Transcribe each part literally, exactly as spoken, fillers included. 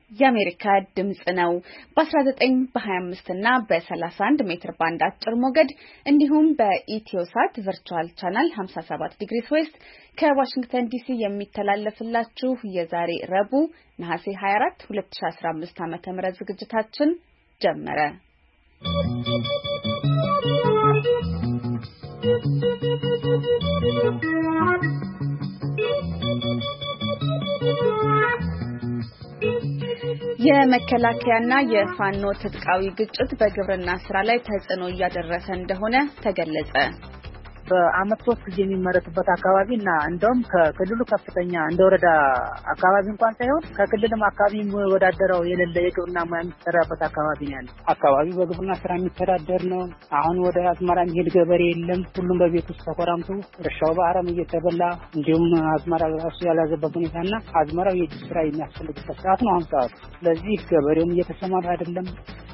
የአሜሪካ ድምጽ ነው። በ19 በ25 እና በ31 ሜትር ባንድ አጭር ሞገድ እንዲሁም በኢትዮሳት ቨርቹዋል ቻናል ሃምሳ ሰባት ዲግሪስ ዌስት ከዋሽንግተን ዲሲ የሚተላለፍላችሁ የዛሬ ረቡዕ ነሐሴ ሃያ አራት ሁለት ሺህ አስራ አምስት ዓ.ም ዝግጅታችን ጀመረ። የመከላከያና የፋኖ ትጥቃዊ ግጭት በግብርና ስራ ላይ ተጽዕኖ እያደረሰ እንደሆነ ተገለጸ። በአመት ሶስት ጊዜ የሚመረትበት አካባቢና እንደውም ከክልሉ ከፍተኛ እንደወረዳ አካባቢ እንኳን ሳይሆን ከክልልም አካባቢ የሚወዳደረው የሌለ የግብርና ሙያ የሚሰራበት አካባቢ ነው ያለው። አካባቢው በግብርና ስራ የሚተዳደር ነው። አሁን ወደ አዝመራ የሚሄድ ገበሬ የለም። ሁሉም በቤት ውስጥ ተቆራምቶ እርሻው በአረም እየተበላ እንዲሁም አዝመራ ራሱ ያላዘበት ሁኔታና አዝመራው የእጅ ስራ የሚያስፈልግበት ሰዓት ነው አሁን ሰዓቱ። ስለዚህ ገበሬውም እየተሰማራ አይደለም።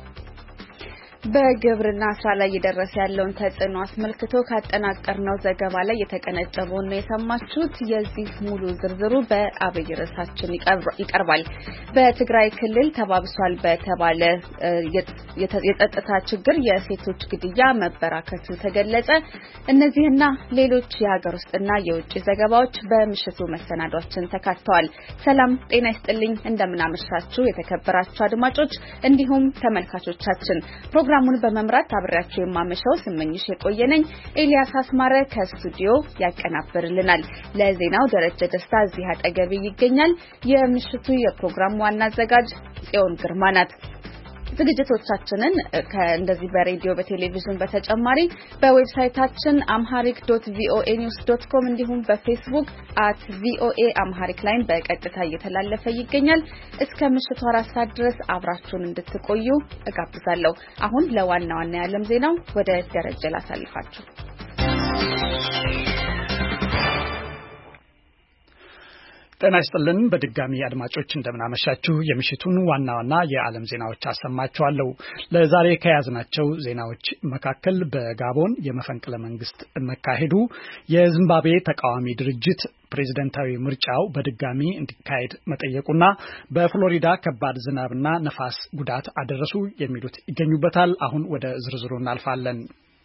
በግብርና ስራ ላይ እየደረሰ ያለውን ተጽዕኖ አስመልክቶ ካጠናቀርነው ዘገባ ላይ የተቀነጨበውን ነው የሰማችሁት። የዚህ ሙሉ ዝርዝሩ በአብይ ርዕሳችን ይቀርባል። በትግራይ ክልል ተባብሷል በተባለ የጸጥታ ችግር የሴቶች ግድያ መበራከቱ ተገለጸ። እነዚህና ሌሎች የሀገር ውስጥና የውጭ ዘገባዎች በምሽቱ መሰናዷችን ተካተዋል። ሰላም ጤና ይስጥልኝ፣ እንደምናመሻችሁ የተከበራችሁ አድማጮች እንዲሁም ተመልካቾቻችን። ፕሮግራሙን በመምራት አብራችሁ የማመሻው ስመኝሽ የቆየነኝ። ኤልያስ አስማረ ከስቱዲዮ ያቀናብርልናል። ለዜናው ደረጀ ደስታ እዚህ አጠገቤ ይገኛል። የምሽቱ የፕሮግራም ዋና አዘጋጅ ጽዮን ግርማ ናት። ዝግጅቶቻችንን ከእንደዚህ በሬዲዮ በቴሌቪዥን በተጨማሪ በዌብሳይታችን amharic dot voa news dot com እንዲሁም በፌስቡክ at voa amharic ላይ በቀጥታ እየተላለፈ ይገኛል። እስከ ምሽቱ አራት ሰዓት ድረስ አብራችሁን እንድትቆዩ እጋብዛለሁ። አሁን ለዋና ዋና የዓለም ዜናው ወደ ደረጀ ላሳልፋችሁ። ጤና ይስጥልን በድጋሚ አድማጮች እንደምናመሻችሁ። የምሽቱን ዋና ዋና የዓለም ዜናዎች አሰማችኋለሁ። ለዛሬ ከያዝናቸው ዜናዎች መካከል በጋቦን የመፈንቅለ መንግስት መካሄዱ፣ የዚምባብዌ ተቃዋሚ ድርጅት ፕሬዝዳንታዊ ምርጫው በድጋሚ እንዲካሄድ መጠየቁና በፍሎሪዳ ከባድ ዝናብና ነፋስ ጉዳት አደረሱ የሚሉት ይገኙበታል። አሁን ወደ ዝርዝሩ እናልፋለን።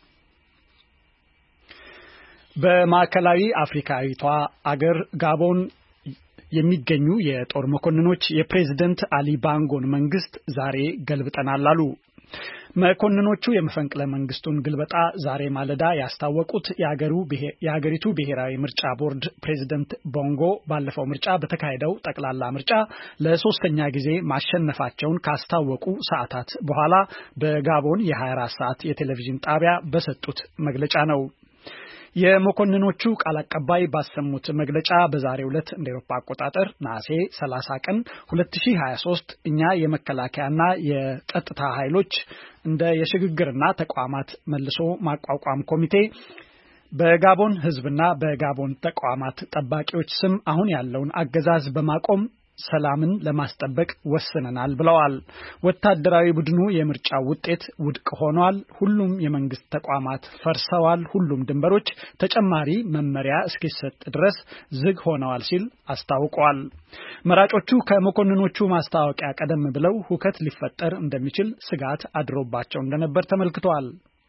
በማዕከላዊ አፍሪካዊቷ አገር ጋቦን የሚገኙ የጦር መኮንኖች የፕሬዝዳንት አሊ ባንጎን መንግስት ዛሬ ገልብጠናል አሉ። መኮንኖቹ የመፈንቅለ መንግስቱን ግልበጣ ዛሬ ማለዳ ያስታወቁት የአገሩ የአገሪቱ ብሔራዊ ምርጫ ቦርድ ፕሬዝዳንት ቦንጎ ባለፈው ምርጫ በተካሄደው ጠቅላላ ምርጫ ለሶስተኛ ጊዜ ማሸነፋቸውን ካስታወቁ ሰዓታት በኋላ በጋቦን የሃያ አራት ሰዓት የቴሌቪዥን ጣቢያ በሰጡት መግለጫ ነው። የመኮንኖቹ ቃል አቀባይ ባሰሙት መግለጫ በዛሬው ዕለት እንደ አውሮፓ አቆጣጠር ነሐሴ ሰላሳ ቀን ሁለት ሺህ ሀያ ሶስት እኛ የመከላከያና የጸጥታ ኃይሎች እንደ የሽግግርና ተቋማት መልሶ ማቋቋም ኮሚቴ በጋቦን ህዝብና በጋቦን ተቋማት ጠባቂዎች ስም አሁን ያለውን አገዛዝ በማቆም ሰላምን ለማስጠበቅ ወስነናል ብለዋል። ወታደራዊ ቡድኑ የምርጫው ውጤት ውድቅ ሆኗል፣ ሁሉም የመንግስት ተቋማት ፈርሰዋል፣ ሁሉም ድንበሮች ተጨማሪ መመሪያ እስኪሰጥ ድረስ ዝግ ሆነዋል ሲል አስታውቋል። መራጮቹ ከመኮንኖቹ ማስታወቂያ ቀደም ብለው ሁከት ሊፈጠር እንደሚችል ስጋት አድሮባቸው እንደነበር ተመልክቷል።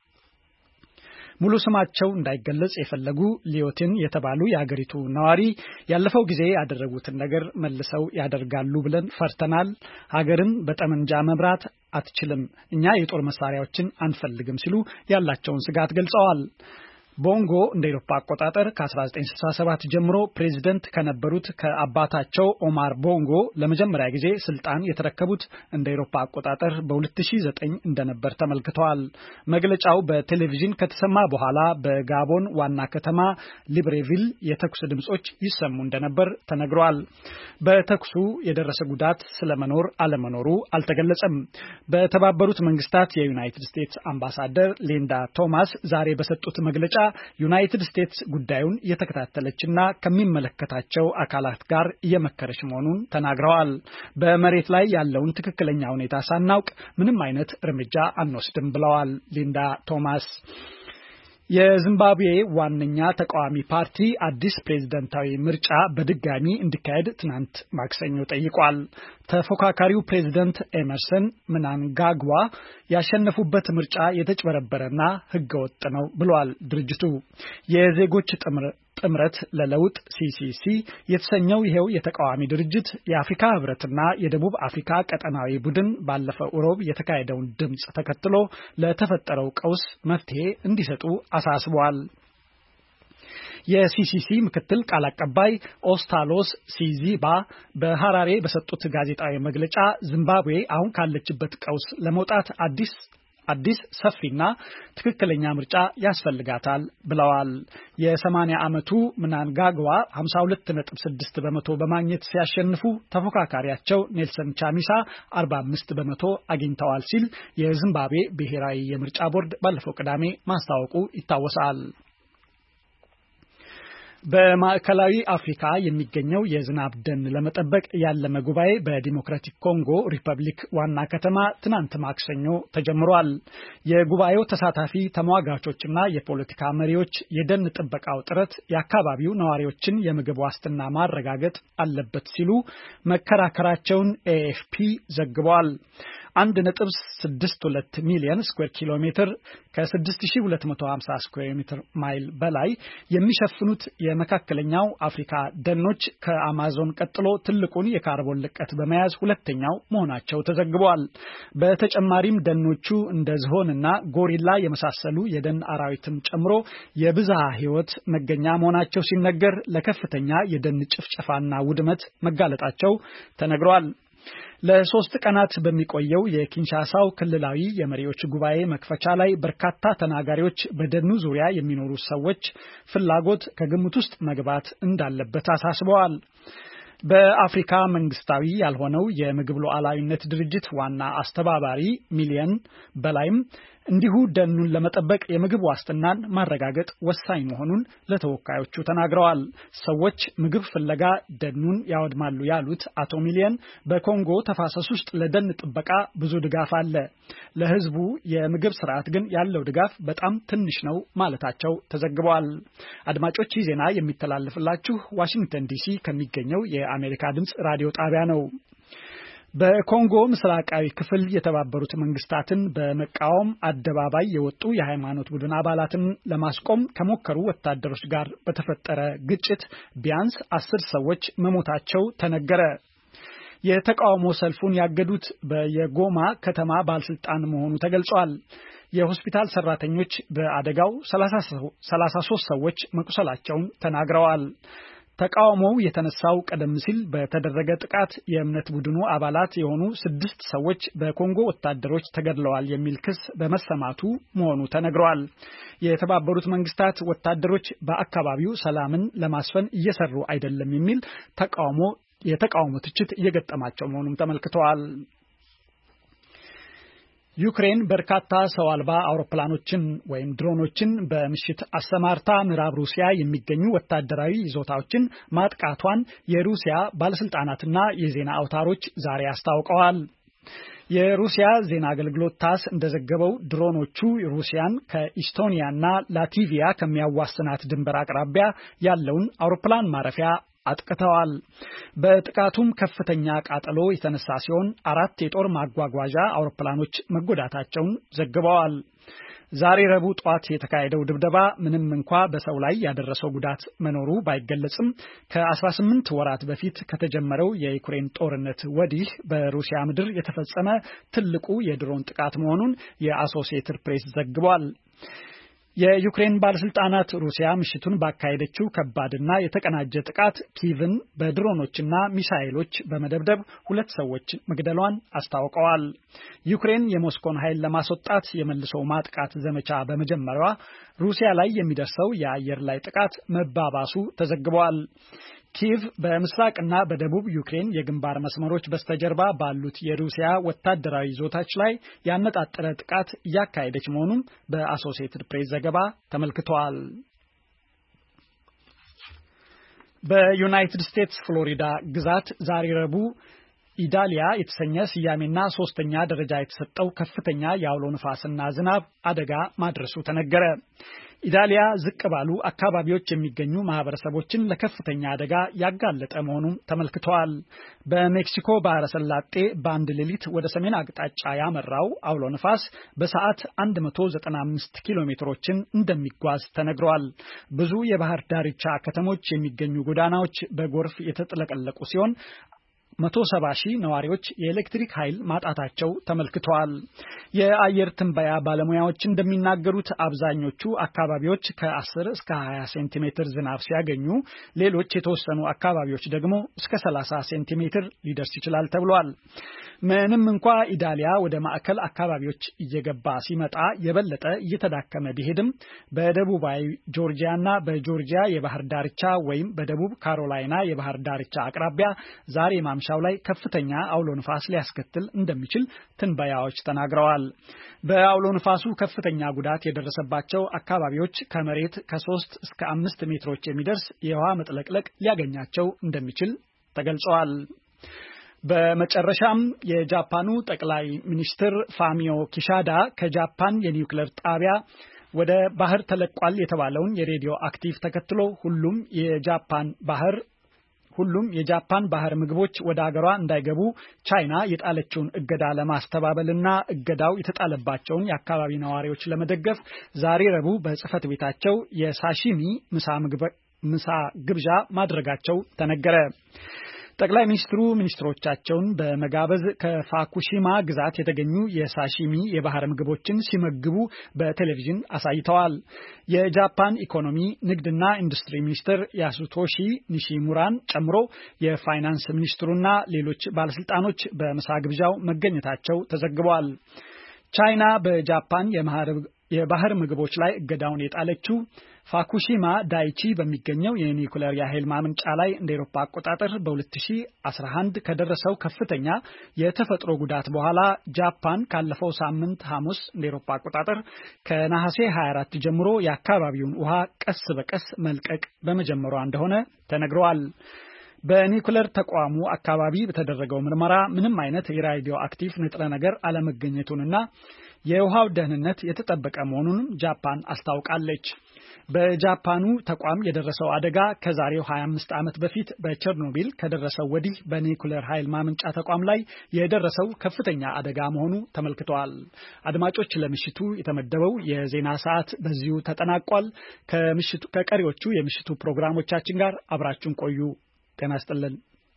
ሙሉ ስማቸው እንዳይገለጽ የፈለጉ ሊዮቲን የተባሉ የሀገሪቱ ነዋሪ ያለፈው ጊዜ ያደረጉትን ነገር መልሰው ያደርጋሉ ብለን ፈርተናል። ሀገርን በጠመንጃ መምራት አትችልም፣ እኛ የጦር መሳሪያዎችን አንፈልግም ሲሉ ያላቸውን ስጋት ገልጸዋል። ቦንጎ እንደ አውሮፓ አቆጣጠር ከ1967 ጀምሮ ፕሬዝዳንት ከነበሩት ከአባታቸው ኦማር ቦንጎ ለመጀመሪያ ጊዜ ስልጣን የተረከቡት እንደ አውሮፓ አቆጣጠር በሁለት ሺህ ዘጠኝ እንደነበር ተመልክተዋል። መግለጫው በቴሌቪዥን ከተሰማ በኋላ በጋቦን ዋና ከተማ ሊብሬቪል የተኩስ ድምጾች ይሰሙ እንደነበር ተነግሯል። በተኩሱ የደረሰ ጉዳት ስለመኖር አለመኖሩ አልተገለጸም። በተባበሩት መንግስታት የዩናይትድ ስቴትስ አምባሳደር ሊንዳ ቶማስ ዛሬ በሰጡት መግለጫ ዩናይትድ ስቴትስ ጉዳዩን እየተከታተለችና ከሚመለከታቸው አካላት ጋር እየመከረች መሆኑን ተናግረዋል። በመሬት ላይ ያለውን ትክክለኛ ሁኔታ ሳናውቅ ምንም አይነት እርምጃ አንወስድም ብለዋል ሊንዳ ቶማስ። የዚምባብዌ ዋነኛ ተቃዋሚ ፓርቲ አዲስ ፕሬዝዳንታዊ ምርጫ በድጋሚ እንዲካሄድ ትናንት ማክሰኞ ጠይቋል። ተፎካካሪው ፕሬዝዳንት ኤመርሰን ምናንጋግዋ ያሸነፉበት ምርጫ የተጭበረበረና ህገወጥ ነው ብሏል ድርጅቱ። የዜጎች ጥምረት ለለውጥ ሲሲሲ የተሰኘው ይሄው የተቃዋሚ ድርጅት የአፍሪካ ህብረትና የደቡብ አፍሪካ ቀጠናዊ ቡድን ባለፈው ሮብ የተካሄደውን ድምጽ ተከትሎ ለተፈጠረው ቀውስ መፍትሄ እንዲሰጡ አሳስቧል። የሲሲሲ ምክትል ቃል አቀባይ ኦስታሎስ ሲዚባ በሐራሬ በሰጡት ጋዜጣዊ መግለጫ ዚምባብዌ አሁን ካለችበት ቀውስ ለመውጣት አዲስ አዲስ ሰፊና ትክክለኛ ምርጫ ያስፈልጋታል ብለዋል። የ80 ዓመቱ ምናንጋግዋ ሃምሳ ሁለት ነጥብ ስድስት በመቶ በማግኘት ሲያሸንፉ ተፎካካሪያቸው ኔልሰን ቻሚሳ አርባ አምስት በመቶ አግኝተዋል ሲል የዚምባብዌ ብሔራዊ የምርጫ ቦርድ ባለፈው ቅዳሜ ማስታወቁ ይታወሳል። በማዕከላዊ አፍሪካ የሚገኘው የዝናብ ደን ለመጠበቅ ያለመ ጉባኤ በዲሞክራቲክ ኮንጎ ሪፐብሊክ ዋና ከተማ ትናንት ማክሰኞ ተጀምሯል። የጉባኤው ተሳታፊ ተሟጋቾችና የፖለቲካ መሪዎች የደን ጥበቃው ጥረት የአካባቢው ነዋሪዎችን የምግብ ዋስትና ማረጋገጥ አለበት ሲሉ መከራከራቸውን ኤኤፍፒ ዘግቧል። አንድ ነጥብ ስድስት ሁለት ሚሊዮን ስኩዌር ኪሎ ሜትር ከስድስት ሺህ ሁለት መቶ ሃምሳ ስኩዌር ሜትር ማይል በላይ የሚሸፍኑት የመካከለኛው አፍሪካ ደኖች ከአማዞን ቀጥሎ ትልቁን የካርቦን ልቀት በመያዝ ሁለተኛው መሆናቸው ተዘግቧል። በተጨማሪም ደኖቹ እንደ ዝሆንና ጎሪላ የመሳሰሉ የደን አራዊትን ጨምሮ የብዝሃ ሕይወት መገኛ መሆናቸው ሲነገር ለከፍተኛ የደን ጭፍጨፋና ውድመት መጋለጣቸው ተነግሯል። ለሶስት ቀናት በሚቆየው የኪንሻሳው ክልላዊ የመሪዎች ጉባኤ መክፈቻ ላይ በርካታ ተናጋሪዎች በደኑ ዙሪያ የሚኖሩ ሰዎች ፍላጎት ከግምት ውስጥ መግባት እንዳለበት አሳስበዋል። በአፍሪካ መንግስታዊ ያልሆነው የምግብ ሉዓላዊነት ድርጅት ዋና አስተባባሪ ሚሊየን በላይም እንዲሁ ደኑን ለመጠበቅ የምግብ ዋስትናን ማረጋገጥ ወሳኝ መሆኑን ለተወካዮቹ ተናግረዋል። ሰዎች ምግብ ፍለጋ ደኑን ያወድማሉ ያሉት አቶ ሚሊየን በኮንጎ ተፋሰስ ውስጥ ለደን ጥበቃ ብዙ ድጋፍ አለ፣ ለህዝቡ የምግብ ስርዓት ግን ያለው ድጋፍ በጣም ትንሽ ነው ማለታቸው ተዘግቧል። አድማጮች ይህ ዜና የሚተላለፍላችሁ ዋሽንግተን ዲሲ ከሚገኘው የአሜሪካ ድምጽ ራዲዮ ጣቢያ ነው። በኮንጎ ምስራቃዊ ክፍል የተባበሩት መንግስታትን በመቃወም አደባባይ የወጡ የሃይማኖት ቡድን አባላትን ለማስቆም ከሞከሩ ወታደሮች ጋር በተፈጠረ ግጭት ቢያንስ አስር ሰዎች መሞታቸው ተነገረ። የተቃውሞ ሰልፉን ያገዱት በየጎማ ከተማ ባለስልጣን መሆኑ ተገልጿል። የሆስፒታል ሰራተኞች በአደጋው ሰላሳ ሶስት ሰዎች መቁሰላቸውን ተናግረዋል። ተቃውሞው የተነሳው ቀደም ሲል በተደረገ ጥቃት የእምነት ቡድኑ አባላት የሆኑ ስድስት ሰዎች በኮንጎ ወታደሮች ተገድለዋል የሚል ክስ በመሰማቱ መሆኑ ተነግሯል። የተባበሩት መንግስታት ወታደሮች በአካባቢው ሰላምን ለማስፈን እየሰሩ አይደለም የሚል ተቃውሞ የተቃውሞ ትችት እየገጠማቸው መሆኑም ተመልክተዋል። ዩክሬን በርካታ ሰው አልባ አውሮፕላኖችን ወይም ድሮኖችን በምሽት አሰማርታ ምዕራብ ሩሲያ የሚገኙ ወታደራዊ ይዞታዎችን ማጥቃቷን የሩሲያ ባለስልጣናትና የዜና አውታሮች ዛሬ አስታውቀዋል። የሩሲያ ዜና አገልግሎት ታስ እንደዘገበው ድሮኖቹ ሩሲያን ከኢስቶኒያና ላቲቪያ ከሚያዋስናት ድንበር አቅራቢያ ያለውን አውሮፕላን ማረፊያ አጥቅተዋል። በጥቃቱም ከፍተኛ ቃጠሎ የተነሳ ሲሆን አራት የጦር ማጓጓዣ አውሮፕላኖች መጎዳታቸውን ዘግበዋል። ዛሬ ረቡዕ ጧት የተካሄደው ድብደባ ምንም እንኳ በሰው ላይ ያደረሰው ጉዳት መኖሩ ባይገለጽም ከአስራ ስምንት ወራት በፊት ከተጀመረው የዩክሬን ጦርነት ወዲህ በሩሲያ ምድር የተፈጸመ ትልቁ የድሮን ጥቃት መሆኑን የአሶሲኤትድ ፕሬስ ዘግቧል። የዩክሬን ባለስልጣናት ሩሲያ ምሽቱን ባካሄደችው ከባድና የተቀናጀ ጥቃት ኪቭን በድሮኖችና ሚሳኤሎች በመደብደብ ሁለት ሰዎች መግደሏን አስታውቀዋል። ዩክሬን የሞስኮን ኃይል ለማስወጣት የመልሶ ማጥቃት ዘመቻ በመጀመሪያዋ ሩሲያ ላይ የሚደርሰው የአየር ላይ ጥቃት መባባሱ ተዘግቧል። ኪቭ በምስራቅና በደቡብ ዩክሬን የግንባር መስመሮች በስተጀርባ ባሉት የሩሲያ ወታደራዊ ይዞታዎች ላይ ያነጣጠረ ጥቃት እያካሄደች መሆኑን በአሶሲኤትድ ፕሬስ ዘገባ ተመልክቷል። በዩናይትድ ስቴትስ ፍሎሪዳ ግዛት ዛሬ ረቡዕ ኢዳሊያ የተሰኘ ስያሜና ሶስተኛ ደረጃ የተሰጠው ከፍተኛ የአውሎ ንፋስና ዝናብ አደጋ ማድረሱ ተነገረ። ኢጣሊያ ዝቅ ባሉ አካባቢዎች የሚገኙ ማህበረሰቦችን ለከፍተኛ አደጋ ያጋለጠ መሆኑን ተመልክተዋል። በሜክሲኮ ባህረ ሰላጤ በአንድ ሌሊት ወደ ሰሜን አቅጣጫ ያመራው አውሎ ነፋስ በሰዓት መቶ ዘጠና አምስት ኪሎ ሜትሮችን እንደሚጓዝ ተነግሯል። ብዙ የባህር ዳርቻ ከተሞች የሚገኙ ጎዳናዎች በጎርፍ የተጥለቀለቁ ሲሆን መቶ ሰባ ሺህ ነዋሪዎች የኤሌክትሪክ ኃይል ማጣታቸው ተመልክተዋል። የአየር ትንበያ ባለሙያዎች እንደሚናገሩት አብዛኞቹ አካባቢዎች ከአስር እስከ ሀያ ሴንቲሜትር ዝናብ ሲያገኙ ሌሎች የተወሰኑ አካባቢዎች ደግሞ እስከ ሰላሳ ሴንቲሜትር ሊደርስ ይችላል ተብሏል። ምንም እንኳ ኢጣሊያ ወደ ማዕከል አካባቢዎች እየገባ ሲመጣ የበለጠ እየተዳከመ ቢሄድም በደቡባዊ ጆርጂያና በጆርጂያ የባህር ዳርቻ ወይም በደቡብ ካሮላይና የባህር ዳርቻ አቅራቢያ ዛሬ ማምሻው ላይ ከፍተኛ አውሎ ንፋስ ሊያስከትል እንደሚችል ትንበያዎች ተናግረዋል። በአውሎ ንፋሱ ከፍተኛ ጉዳት የደረሰባቸው አካባቢዎች ከመሬት ከሶስት እስከ አምስት ሜትሮች የሚደርስ የውሃ መጥለቅለቅ ሊያገኛቸው እንደሚችል ተገልጸዋል። በመጨረሻም የጃፓኑ ጠቅላይ ሚኒስትር ፋሚዮ ኪሺዳ ከጃፓን የኒውክሌር ጣቢያ ወደ ባህር ተለቋል የተባለውን የሬዲዮ አክቲቭ ተከትሎ ሁሉም የጃፓን ባህር ሁሉም የጃፓን ባህር ምግቦች ወደ አገሯ እንዳይገቡ ቻይና የጣለችውን እገዳ ለማስተባበልና እገዳው የተጣለባቸውን የአካባቢ ነዋሪዎች ለመደገፍ ዛሬ ረቡዕ በጽህፈት ቤታቸው የሳሺሚ ምሳ ግብዣ ማድረጋቸው ተነገረ። ጠቅላይ ሚኒስትሩ ሚኒስትሮቻቸውን በመጋበዝ ከፋኩሺማ ግዛት የተገኙ የሳሺሚ የባህር ምግቦችን ሲመግቡ በቴሌቪዥን አሳይተዋል። የጃፓን ኢኮኖሚ ንግድና ኢንዱስትሪ ሚኒስትር ያሱቶሺ ኒሺሙራን ጨምሮ የፋይናንስ ሚኒስትሩና ሌሎች ባለስልጣኖች በምሳ ግብዣው መገኘታቸው ተዘግቧል። ቻይና በጃፓን የባህር ምግቦች ላይ እገዳውን የጣለችው ፋኩሺማ ዳይቺ በሚገኘው የኒውክሌር የኃይል ማመንጫ ላይ እንደ አውሮፓ አቆጣጠር በሁለት ሺህ አስራ አንድ ከደረሰው ከፍተኛ የተፈጥሮ ጉዳት በኋላ ጃፓን ካለፈው ሳምንት ሐሙስ እንደ አውሮፓ አቆጣጠር ከነሐሴ ሀያ አራት ጀምሮ የአካባቢውን ውሃ ቀስ በቀስ መልቀቅ በመጀመሯ እንደሆነ ተነግሯል። በኒውክሌር ተቋሙ አካባቢ በተደረገው ምርመራ ምንም አይነት የራዲዮ አክቲቭ ንጥረ ነገር አለመገኘቱንና የውሃው ደህንነት የተጠበቀ መሆኑን ጃፓን አስታውቃለች። በጃፓኑ ተቋም የደረሰው አደጋ ከዛሬው ሀያ አምስት ዓመት በፊት በቸርኖቢል ከደረሰው ወዲህ በኒውክሌር ኃይል ማመንጫ ተቋም ላይ የደረሰው ከፍተኛ አደጋ መሆኑ ተመልክቷል። አድማጮች፣ ለምሽቱ የተመደበው የዜና ሰዓት በዚሁ ተጠናቋል። ከምሽቱ ከቀሪዎቹ የምሽቱ ፕሮግራሞቻችን ጋር አብራችሁን ቆዩ። ጤና ይስጥልን።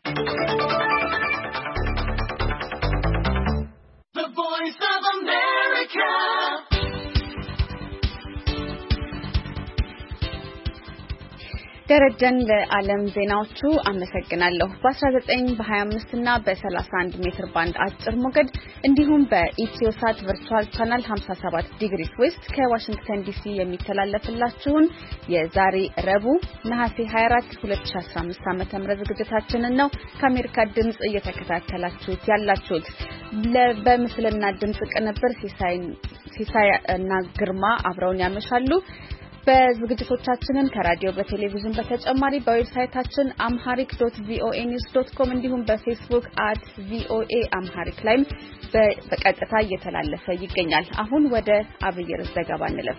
ደረጀን ለዓለም ዜናዎቹ አመሰግናለሁ። በ19 በ25 እና በ31 ሜትር ባንድ አጭር ሞገድ እንዲሁም በኢትዮሳት ቨርቹዋል ቻናል ሃምሳ ሰባት ዲግሪ ዌስት ከዋሽንግተን ዲሲ የሚተላለፍላችሁን የዛሬ ረቡዕ ነሐሴ ሀያ አራት ሁለት ሺህ አስራ አምስት ዓ.ም ዝግጅታችንን ነው ከአሜሪካ ድምጽ እየተከታተላችሁት ያላችሁት። በምስልና ድምጽ ቅንብር ሲሳይ ሲሳይ እና ግርማ አብረውን ያመሻሉ። በዝግጅቶቻችንን ከራዲዮ በቴሌቪዥን በተጨማሪ በዌብሳይታችን አምሃሪክ ዶት ቪኦኤ ኒውስ ዶት ኮም እንዲሁም በፌስቡክ አት ቪኦኤ አምሃሪክ ላይ በቀጥታ እየተላለፈ ይገኛል። አሁን ወደ አብይ ርዕስ ዘገባ እንለፍ።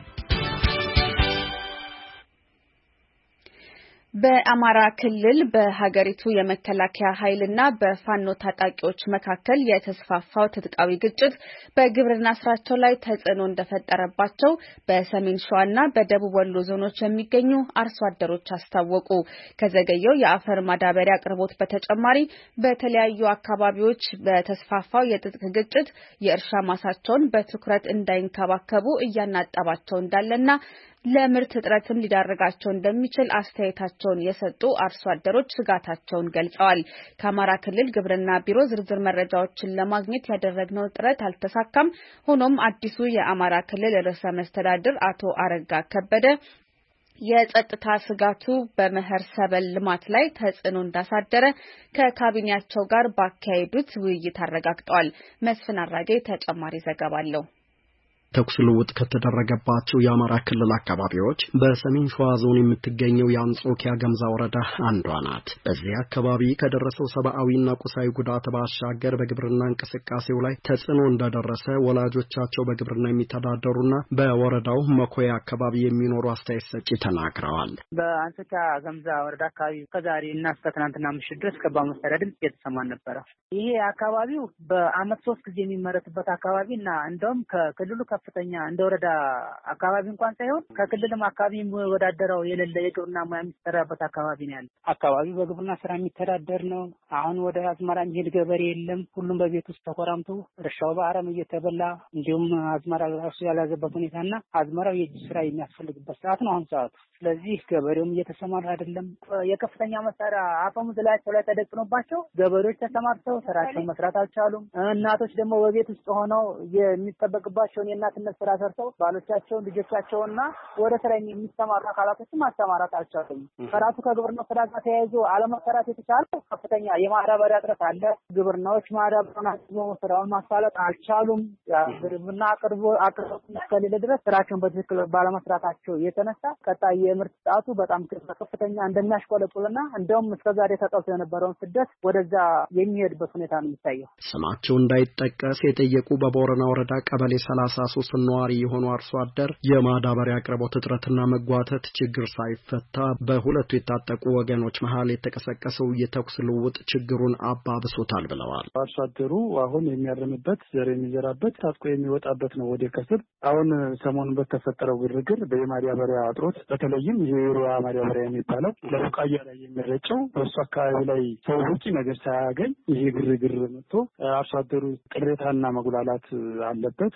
በአማራ ክልል በሀገሪቱ የመከላከያ ኃይልና በፋኖ ታጣቂዎች መካከል የተስፋፋው ትጥቃዊ ግጭት በግብርና ስራቸው ላይ ተጽዕኖ እንደፈጠረባቸው በሰሜን ሸዋና በደቡብ ወሎ ዞኖች የሚገኙ አርሶ አደሮች አስታወቁ። ከዘገየው የአፈር ማዳበሪያ አቅርቦት በተጨማሪ በተለያዩ አካባቢዎች በተስፋፋው የትጥቅ ግጭት የእርሻ ማሳቸውን በትኩረት እንዳይንከባከቡ እያናጠባቸው እንዳለና ለምርት እጥረትም ሊዳርጋቸው እንደሚችል አስተያየታቸውን የሰጡ አርሶ አደሮች ስጋታቸውን ገልጸዋል። ከአማራ ክልል ግብርና ቢሮ ዝርዝር መረጃዎችን ለማግኘት ያደረግነው ጥረት አልተሳካም። ሆኖም አዲሱ የአማራ ክልል ርዕሰ መስተዳድር አቶ አረጋ ከበደ የጸጥታ ስጋቱ በመኸር ሰብል ልማት ላይ ተጽዕኖ እንዳሳደረ ከካቢኔያቸው ጋር ባካሄዱት ውይይት አረጋግጠዋል። መስፍን አራጌ ተጨማሪ ዘገባ አለው። ተኩስ ልውውጥ ከተደረገባቸው የአማራ ክልል አካባቢዎች በሰሜን ሸዋ ዞን የምትገኘው የአንጾኪያ ገምዛ ወረዳ አንዷ ናት። በዚህ አካባቢ ከደረሰው ሰብአዊና ቁሳዊ ጉዳት ባሻገር በግብርና እንቅስቃሴው ላይ ተጽዕኖ እንደደረሰ ወላጆቻቸው በግብርና የሚተዳደሩና በወረዳው መኮያ አካባቢ የሚኖሩ አስተያየት ሰጪ ተናግረዋል። በአንጾኪያ ገምዛ ወረዳ አካባቢ ከዛሬ እና እስከ ትናንትና ምሽት ድረስ ከባድ መሳሪያ ድምጽ እየተሰማን ነበረ። ይሄ አካባቢው በአመት ሶስት ጊዜ የሚመረትበት አካባቢና እንደውም ከክልሉ ከፍተኛ እንደ ወረዳ አካባቢ እንኳን ሳይሆን ከክልልም አካባቢ የሚወዳደረው የሌለ የግብርና ሙያ የሚሰራበት አካባቢ ነው ያለው። አካባቢው በግብርና ስራ የሚተዳደር ነው። አሁን ወደ አዝመራ የሚሄድ ገበሬ የለም። ሁሉም በቤት ውስጥ ተቆራምቶ እርሻው በአረም እየተበላ እንዲሁም አዝመራ ራሱ ያላዘበት ሁኔታና አዝመራው የእጅ ስራ የሚያስፈልግበት ሰዓት ነው አሁን ሰዓቱ። ስለዚህ ገበሬውም እየተሰማራ አይደለም። የከፍተኛ መሳሪያ አፈሙዝ ላያቸው ላይ ተደቅኖባቸው ገበሬዎች ተሰማርተው ስራቸውን መስራት አልቻሉም። እናቶች ደግሞ በቤት ውስጥ ሆነው የሚጠበቅባቸውን የእናትነት ስራ ሰርተው ባሎቻቸውን ልጆቻቸውንና ወደ ስራ የሚሰማሩ አካላቶችን ማስተማራት አልቻሉም። ከራሱ ከግብርናው ስራ ጋር ተያይዞ አለመሰራት የተቻለው ከፍተኛ የማዳበሪያ እጥረት አለ። ግብርናዎች ማዳበሪያውን አቅርበው ስራውን ማሳለጥ አልቻሉም። ግብርና አቅርቦ አቅርቦት እስከሌለ ድረስ ስራቸውን በትክክል ባለመስራታቸው የተነሳ ቀጣይ የምርት ሰዓቱ በጣም ከፍተኛ እንደሚያሽቆለቁልና እንደውም እስከዛሬ ተጠልቶ የነበረውን ስደት ወደዛ የሚሄድበት ሁኔታ ነው የሚታየው። ስማቸው እንዳይጠቀስ የጠየቁ በቦረና ወረዳ ቀበሌ ሰላሳ ሶስት ነዋሪ የሆኑ አርሶ አደር የማዳበሪያ አቅርቦት እጥረትና መጓተት ችግር ሳይፈታ በሁለቱ የታጠቁ ወገኖች መሃል የተቀሰቀሰው የተኩስ ልውውጥ ችግሩን አባብሶታል ብለዋል። አርሶ አደሩ አሁን የሚያርምበት ዘር የሚዘራበት ታጥቆ የሚወጣበት ነው ወደ ከስር። አሁን ሰሞኑን በተፈጠረው ግርግር በማዳበሪያ እጥረት በተለይም የዩሪያ ማዳበሪያ የሚባለው ለቡቃያ ላይ የሚረጨው በሱ አካባቢ ላይ ሰው ውጪ ነገር ሳያገኝ ይሄ ግርግር መጥቶ አርሶ አደሩ ቅሬታና መጉላላት አለበት።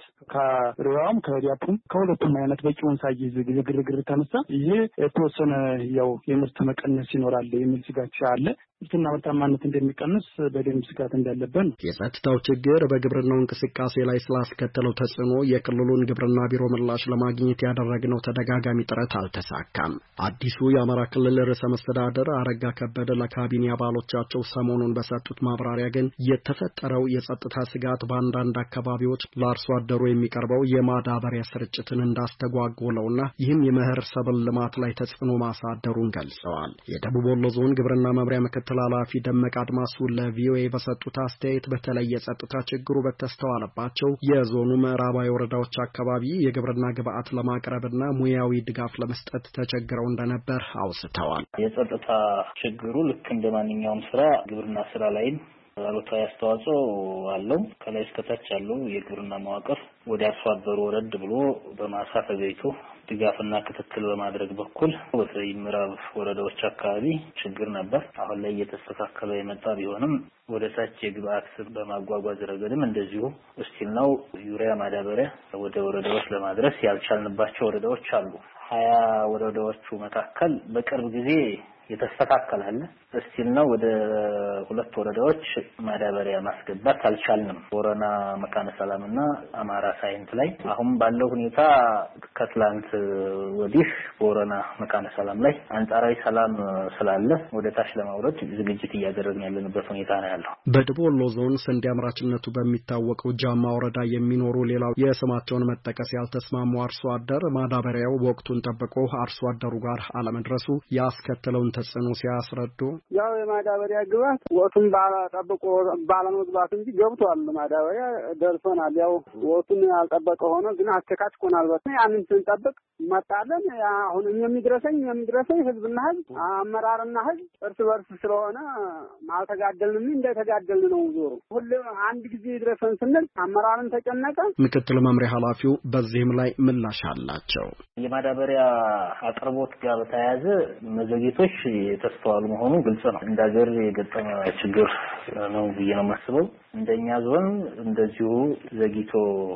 ከሪዋም ከዲያፑም ከሁለቱም አይነት በቂውን ሳይዝ ግርግር ተነሳ ይሄ የተወሰነ ያው የምርት መቀነስ ይኖራል የሚል ስጋት አለ። ምርትና ምርታማነት እንደሚቀንስ በደንብ ስጋት እንዳለበት ነው። የጸጥታው ችግር በግብርናው እንቅስቃሴ ላይ ስላስከተለው ተጽዕኖ የክልሉን ግብርና ቢሮ ምላሽ ለማግኘት ያደረግነው ተደጋጋሚ ጥረት አልተሳካም። አዲሱ የአማራ ክልል ርዕሰ መስተዳድር አረጋ ከበደ ለካቢኔ አባሎቻቸው ሰሞኑን በሰጡት ማብራሪያ ግን የተፈጠረው የጸጥታ ስጋት በአንዳንድ አካባቢዎች ለአርሶ አደሩ የሚቀርበው የማዳበሪያ ስርጭትን እንዳስተጓጎለውና ይህም የመኸር ሰብል ልማት ላይ ተጽዕኖ ማሳደሩን ገልጸዋል። የደቡብ ወሎ ዞን ግብርና መምሪያ ምክትል ኃላፊ ደመቅ አድማሱ ለቪኦኤ በሰጡት አስተያየት በተለይ የጸጥታ ችግሩ በተስተዋለባቸው የዞኑ ምዕራባዊ ወረዳዎች አካባቢ የግብርና ግብዓት ለማቅረብና ሙያዊ ድጋፍ ለመስጠት ተቸግረው እንደነበር አውስተዋል። የጸጥታ ችግሩ ልክ እንደማንኛውም ስራ ግብርና ስራ ላይም አሉታዊ አስተዋጽኦ አለው። ከላይ እስከታች ያለው የግብርና መዋቅር ወደ አርሶ አደሩ ወረድ ብሎ በማሳ ተገኝቶ ድጋፍና ክትትል በማድረግ በኩል በተለይ ምዕራብ ወረዳዎች አካባቢ ችግር ነበር። አሁን ላይ እየተስተካከለ የመጣ ቢሆንም ወደ ታች የግብአት በማጓጓዝ ረገድም እንደዚሁ እስቲል ነው ዩሪያ ማዳበሪያ ወደ ወረዳዎች ለማድረስ ያልቻልንባቸው ወረዳዎች አሉ። ሀያ ወረዳዎቹ መካከል በቅርብ ጊዜ የተስተካከላለ እስቲል ነው ወደ ሁለት ወረዳዎች ማዳበሪያ ማስገባት አልቻልንም። ቦረና መካነ ሰላምና አማራ ሳይንት ላይ አሁን ባለው ሁኔታ ከትላንት ወዲህ ቦረና መካነ ሰላም ላይ አንጻራዊ ሰላም ስላለ ወደ ታች ለማውረድ ዝግጅት እያደረግን ያለንበት ሁኔታ ነው ያለው። በደቡብ ወሎ ዞን ስንዴ አምራችነቱ በሚታወቀው ጃማ ወረዳ የሚኖሩ ሌላው የስማቸውን መጠቀስ ያልተስማሙ አርሶ አደር ማዳበሪያው ወቅቱን ጠብቆ አርሶ አደሩ ጋር አለመድረሱ ያስከተለውን ተጽዕኖ ሲያስረዱ ያው የማዳበሪያ ግብዓት ወቅቱን ባለጠብቆ ባለመግባቱ እንጂ ገብቷል። ማዳበሪያ ደርሶናል። ያው ወቅቱን ያልጠበቀ ሆኖ ግን አስተካክሎናል። በጣም ያንን ስንጠብቅ መጣለን። አሁን የሚድረሰኝ የሚድረሰኝ ህዝብና ህዝብ አመራርና ህዝብ እርስ በርስ ስለሆነ ማልተጋደልን እንደተጋደልን ነው። ዞሮ ሁሉ አንድ ጊዜ ይድረሰን ስንል አመራርን ተጨነቀ። ምክትል መምሪያ ኃላፊው በዚህም ላይ ምላሽ አላቸው። የማዳበሪያ አቅርቦት ጋር በተያያዘ መዘግየቶች የተስተዋሉ መሆኑ ግልጽ ነው። እንደሀገር የገጠመ ችግር ነው ብዬ ነው የማስበው። እንደኛ ዞን እንደዚሁ ዘግይቶ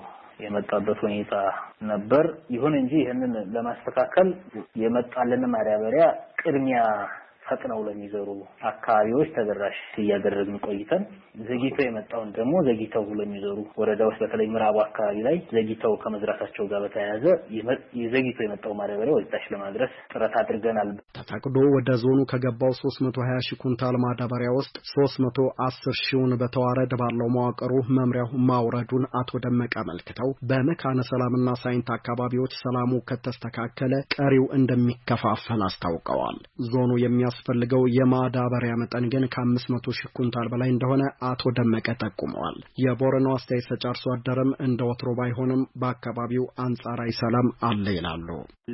የመጣበት ሁኔታ ነበር። ይሁን እንጂ ይህንን ለማስተካከል የመጣልን ማዳበሪያ ቅድሚያ ፈጥነው ለሚዘሩ አካባቢዎች ተደራሽ ያደረግን ቆይተን ዘግይቶ የመጣውን ደግሞ ዘግይተው ለሚዘሩ ወረዳዎች በተለይ ምዕራብ አካባቢ ላይ ዘግይተው ከመዝራታቸው ጋር በተያያዘ የዘግይቶ የመጣው ማዳበሪያ ወጣሽ ለማድረስ ጥረት አድርገናል። ተፈቅዶ ወደ ዞኑ ከገባው ሶስት መቶ ሀያ ሺህ ኩንታል ማዳበሪያ ውስጥ ሶስት መቶ አስር ሺውን በተዋረድ ባለው መዋቅሩ መምሪያው ማውረዱን አቶ ደመቀ መልክተው በመካነ ሰላምና ሳይንት አካባቢዎች ሰላሙ ከተስተካከለ ቀሪው እንደሚከፋፈል አስታውቀዋል። ዞኑ የሚያስፈልገው የማዳበሪያ መጠን ግን ከአምስት መቶ ሺህ ኩንታል በላይ እንደሆነ አቶ ደመቀ ጠቁመዋል። የቦረናው አስተያየት ሰጪ አርሶ አደርም እንደ ወትሮ ባይሆንም በአካባቢው አንጻራዊ ሰላም አለ ይላሉ።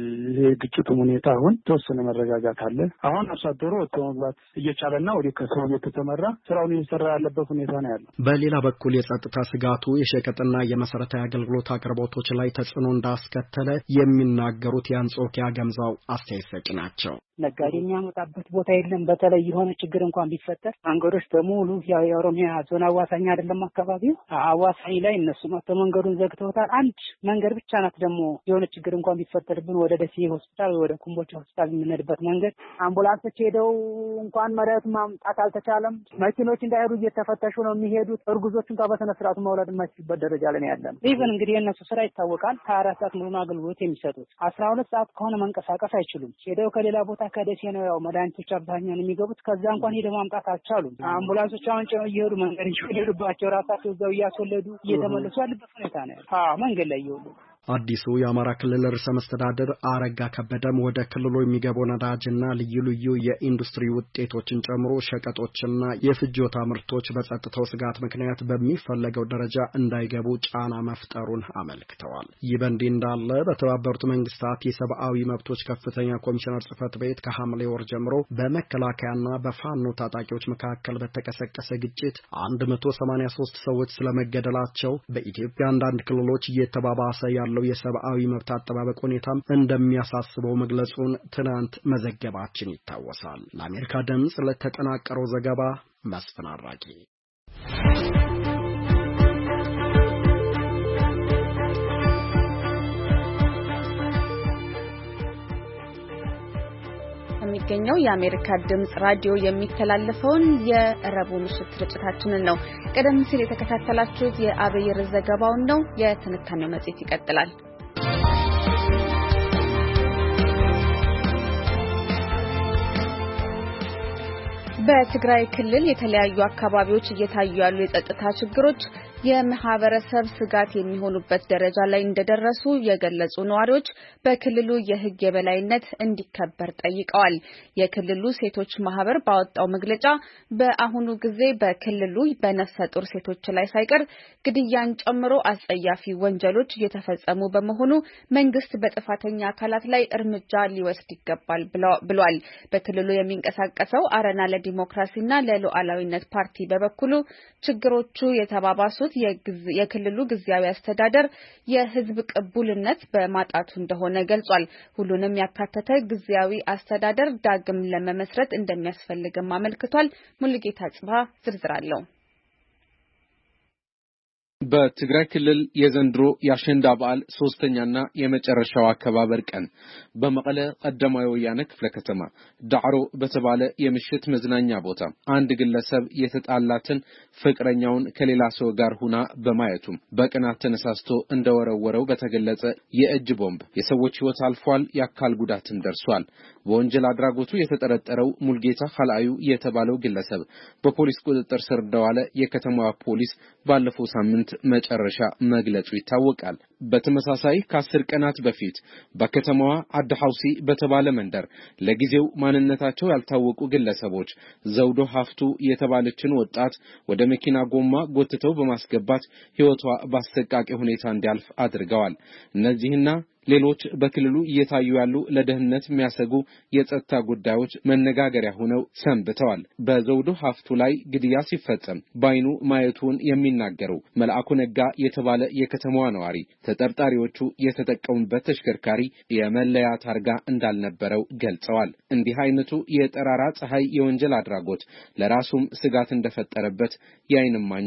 የግጭቱ ሁኔታ አሁን ተወሰነ መረጋጋት አለ። አሁን አርሶ አደሩ ወጥቶ መግባት እየቻለና ወደ ከሰው እየተመራ ስራውን እየሰራ ያለበት ሁኔታ ነው ያለው። በሌላ በኩል የጸጥታ ስጋቱ የሸቀጥና የመሰረታዊ አገልግሎት አቅርቦቶች ላይ ተጽዕኖ እንዳስከተለ የሚናገሩት የአንጾኪያ ገምዛው አስተያየት ሰጪ ናቸው። ነጋዴ የሚያመጣበት ቦታ የለም። በተለይ የሆነ ችግር እንኳን ቢፈጠር መንገዶች በሙሉ ያው የኦሮሚያ ዞን አዋሳኝ አይደለም አካባቢው አዋሳኝ ላይ እነሱ መጥተው መንገዱን ዘግተውታል። አንድ መንገድ ብቻ ናት ደግሞ የሆነ ችግር እንኳን ቢፈጠርብን ወደ ደሴ ሆስፒታል ወደ ኩምቦች ሆስፒታል የምንሄድበት መንገድ አምቡላንሶች ሄደው እንኳን መሬት ማምጣት አልተቻለም። መኪኖች እንዳይሄዱ እየተፈተሹ ነው የሚሄዱት። እርጉዞች እንኳን በስነ ስርዓቱ መውለድ የማይችሉበት ደረጃ ላይ ነው ያለው። ኢቭን እንግዲህ የእነሱ ስራ ይታወቃል። ሀያ አራት ሰዓት ሙሉ አገልግሎት የሚሰጡት አስራ ሁለት ሰዓት ከሆነ መንቀሳቀስ አይችሉም። ሄደው ከሌላ ቦታ ከደሴ ነው ያው መድኃኒቶች አብዛኛውን የሚገቡት ከዛ እንኳን ሄደው ማምጣት አልቻሉም። አምቡላንሶች አሁን ጨው እየሄዱ መንገድ እየሄዱባቸው ራሳቸው እዛው እያስወለዱ እየተመለሱ ያለበት ሁኔታ ነው ያለው። አዎ መንገድ ላይ እየወሉ አዲሱ የአማራ ክልል ርዕሰ መስተዳድር አረጋ ከበደም ወደ ክልሉ የሚገቡ ነዳጅና ልዩ ልዩ የኢንዱስትሪ ውጤቶችን ጨምሮ ሸቀጦችና የፍጆታ ምርቶች በጸጥታው ስጋት ምክንያት በሚፈለገው ደረጃ እንዳይገቡ ጫና መፍጠሩን አመልክተዋል። ይህ በእንዲህ እንዳለ በተባበሩት መንግስታት የሰብአዊ መብቶች ከፍተኛ ኮሚሽነር ጽህፈት ቤት ከሐምሌ ወር ጀምሮ በመከላከያና በፋኖ ታጣቂዎች መካከል በተቀሰቀሰ ግጭት አንድ መቶ ሰማንያ ሶስት ሰዎች ስለመገደላቸው በኢትዮጵያ አንዳንድ ክልሎች እየተባባሰ ያለው የሰብአዊ መብት አጠባበቅ ሁኔታም እንደሚያሳስበው መግለጹን ትናንት መዘገባችን ይታወሳል። ለአሜሪካ ድምጽ ለተጠናቀረው ዘገባ መስፍን አራቂ። የሚገኘው የአሜሪካ ድምጽ ራዲዮ የሚተላለፈውን የረቡዕ ምሽት ስርጭታችንን ነው። ቀደም ሲል የተከታተላችሁት የአብይር ዘገባውን ነው። የትንታኔው መጽሔት ይቀጥላል። በትግራይ ክልል የተለያዩ አካባቢዎች እየታዩ ያሉ የጸጥታ ችግሮች የማህበረሰብ ስጋት የሚሆኑበት ደረጃ ላይ እንደደረሱ የገለጹ ነዋሪዎች በክልሉ የሕግ የበላይነት እንዲከበር ጠይቀዋል። የክልሉ ሴቶች ማህበር ባወጣው መግለጫ በአሁኑ ጊዜ በክልሉ በነፍሰ ጡር ሴቶች ላይ ሳይቀር ግድያን ጨምሮ አስጸያፊ ወንጀሎች እየተፈጸሙ በመሆኑ መንግስት በጥፋተኛ አካላት ላይ እርምጃ ሊወስድ ይገባል ብሏል። በክልሉ የሚንቀሳቀሰው አረና ለዲሞክራሲና ለሉዓላዊነት ፓርቲ በበኩሉ ችግሮቹ የተባባሱት የክልሉ ጊዜያዊ አስተዳደር የህዝብ ቅቡልነት በማጣቱ እንደሆነ ገልጿል። ሁሉንም ያካተተ ጊዜያዊ አስተዳደር ዳግም ለመመስረት እንደሚያስፈልግም አመልክቷል። ሙሉጌታ ጽባ ዝርዝር አለው። በትግራይ ክልል የዘንድሮ የአሸንዳ በዓል ሶስተኛና የመጨረሻው አከባበር ቀን በመቀለ ቀዳማዊ ወያነ ክፍለ ከተማ ዳዕሮ በተባለ የምሽት መዝናኛ ቦታ አንድ ግለሰብ የተጣላትን ፍቅረኛውን ከሌላ ሰው ጋር ሆና በማየቱም በቅናት ተነሳስቶ እንደወረወረው በተገለጸ የእጅ ቦምብ የሰዎች ህይወት አልፏል፣ የአካል ጉዳትም ደርሷል። በወንጀል አድራጎቱ የተጠረጠረው ሙልጌታ ኻልአዩ የተባለው ግለሰብ በፖሊስ ቁጥጥር ስር እንደዋለ የከተማዋ ፖሊስ ባለፈው ሳምንት መጨረሻ መግለጹ ይታወቃል። በተመሳሳይ ከአስር ቀናት በፊት በከተማዋ አድሐውሲ በተባለ መንደር ለጊዜው ማንነታቸው ያልታወቁ ግለሰቦች ዘውዶ ሀፍቱ የተባለችን ወጣት ወደ መኪና ጎማ ጎትተው በማስገባት ህይወቷ በአሰቃቂ ሁኔታ እንዲያልፍ አድርገዋል። እነዚህና ሌሎች በክልሉ እየታዩ ያሉ ለደህንነት የሚያሰጉ የጸጥታ ጉዳዮች መነጋገሪያ ሆነው ሰንብተዋል። በዘውዱ ሀፍቱ ላይ ግድያ ሲፈጸም ባይኑ ማየቱን የሚናገረው መልአኩ ነጋ የተባለ የከተማዋ ነዋሪ ተጠርጣሪዎቹ የተጠቀሙበት ተሽከርካሪ የመለያ ታርጋ እንዳልነበረው ገልጸዋል። እንዲህ አይነቱ የጠራራ ፀሐይ የወንጀል አድራጎት ለራሱም ስጋት እንደፈጠረበት የዓይን እማኙ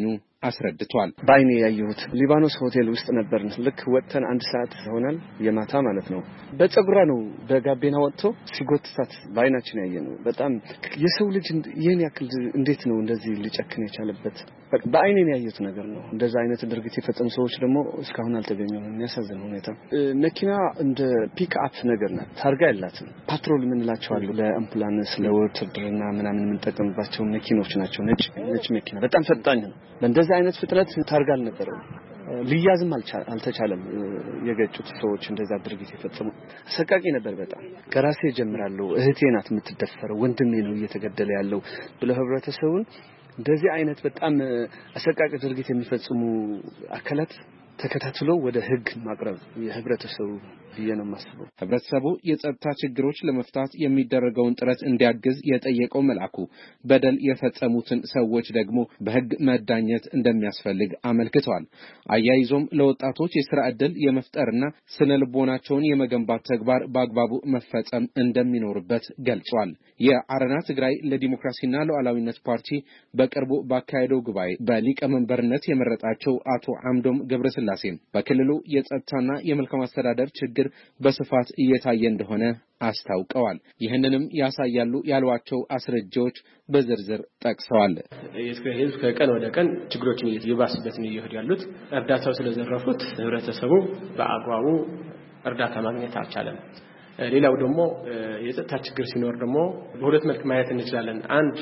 አስረድቷል። ባይኔ ያየሁት ሊባኖስ ሆቴል ውስጥ ነበርን። ልክ ወጥተን አንድ ሰዓት ሆናል የማታ ማለት ነው። በፀጉራ ነው በጋቤና ወጥቶ ሲጎትታት ባይናችን ያየነው። በጣም የሰው ልጅ ይሄን ያክል እንዴት ነው እንደዚህ ሊጨክን የቻለበት? በአይኔ ያየሁት ነገር ነው። እንደዛ አይነት ድርጊት የፈጸሙ ሰዎች ደግሞ እስካሁን አልተገኙም። የሚያሳዝን ሁኔታ። መኪና እንደ ፒክ አፕ ነገር ናት። ታርጋ ያላትም ፓትሮል ምን ላቸዋል ለአምቡላንስ ለውትድርና ምናምን የምንጠቀምባቸው መኪኖች ናቸው። ነጭ ነጭ መኪና በጣም ፈጣን ነው። በእንደዛ አይነት ፍጥነት ታርጋ አልነበረም። ሊያዝም አልተቻለም። የገጩት ሰዎች እንደዛ ድርጊት የፈጸሙ አሰቃቂ ነበር በጣም። ከራሴ ጀምራለሁ። እህቴ ናት የምትደፈረው፣ ወንድሜ ነው እየተገደለ ያለው ብለው ህብረተሰቡን እንደዚህ አይነት በጣም አሰቃቂ ድርጊት የሚፈጽሙ አካላት ተከታትሎ ወደ ህግ ማቅረብ የህብረተሰቡ ይየነው ማስበው። ህብረተሰቡ የጸጥታ ችግሮች ለመፍታት የሚደረገውን ጥረት እንዲያግዝ የጠየቀው መልአኩ በደል የፈጸሙትን ሰዎች ደግሞ በህግ መዳኘት እንደሚያስፈልግ አመልክቷል። አያይዞም ለወጣቶች የሥራ ዕድል የመፍጠርና ስነ ልቦናቸውን የመገንባት ተግባር በአግባቡ መፈጸም እንደሚኖርበት ገልጿል። የአረና ትግራይ ለዲሞክራሲና ሉዓላዊነት ፓርቲ በቅርቡ ባካሄደው ጉባኤ በሊቀመንበርነት የመረጣቸው አቶ አምዶም ገብረስላሴ በክልሉ የጸጥታና የመልካም አስተዳደር ችግር በስፋት እየታየ እንደሆነ አስታውቀዋል። ይህንንም ያሳያሉ ያሏቸው አስረጃዎች በዝርዝር ጠቅሰዋል። የትግራይ ህዝብ ከቀን ወደ ቀን ችግሮችን እየባሰበት ነው እየሄዱ ያሉት። እርዳታው ስለዘረፉት ህብረተሰቡ በአግባቡ እርዳታ ማግኘት አልቻለም። ሌላው ደግሞ የጸጥታ ችግር ሲኖር ደግሞ በሁለት መልክ ማየት እንችላለን። አንድ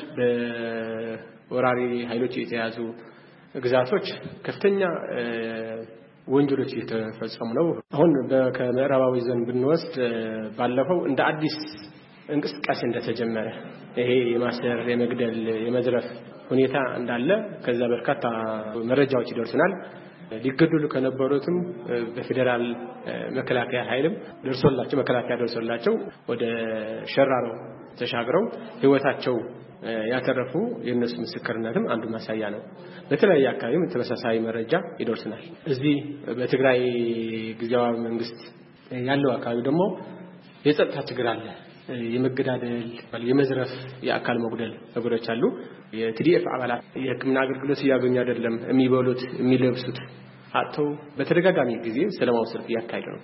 በወራሪ ኃይሎች የተያዙ ግዛቶች ከፍተኛ ወንጀሎች እየተፈጸሙ ነው። አሁን በከምዕራባዊ ዞን ብንወስድ ባለፈው እንደ አዲስ እንቅስቃሴ እንደተጀመረ ይሄ የማሰር የመግደል የመዝረፍ ሁኔታ እንዳለ ከዛ በርካታ መረጃዎች ይደርሱናል። ሊገደሉ ከነበሩትም በፌደራል መከላከያ ኃይልም ደርሶላቸው መከላከያ ደርሶላቸው ወደ ሸራሮ ተሻግረው ህይወታቸው ያተረፉ የነሱ ምስክርነትም አንዱ ማሳያ ነው። በተለያየ አካባቢም ተመሳሳይ መረጃ ይደርሰናል። እዚህ በትግራይ ጊዜያዊ መንግስት ያለው አካባቢ ደግሞ የጸጥታ ችግር አለ። የመገዳደል የመዝረፍ የአካል መጉደል ነገሮች አሉ። የቲዲኤፍ አባላት የህክምና አገልግሎት ያገኙ አይደለም። የሚበሉት የሚለብሱት አጥተው በተደጋጋሚ ጊዜ ሰላማዊ ሰልፍ ያካሂዱ ነው።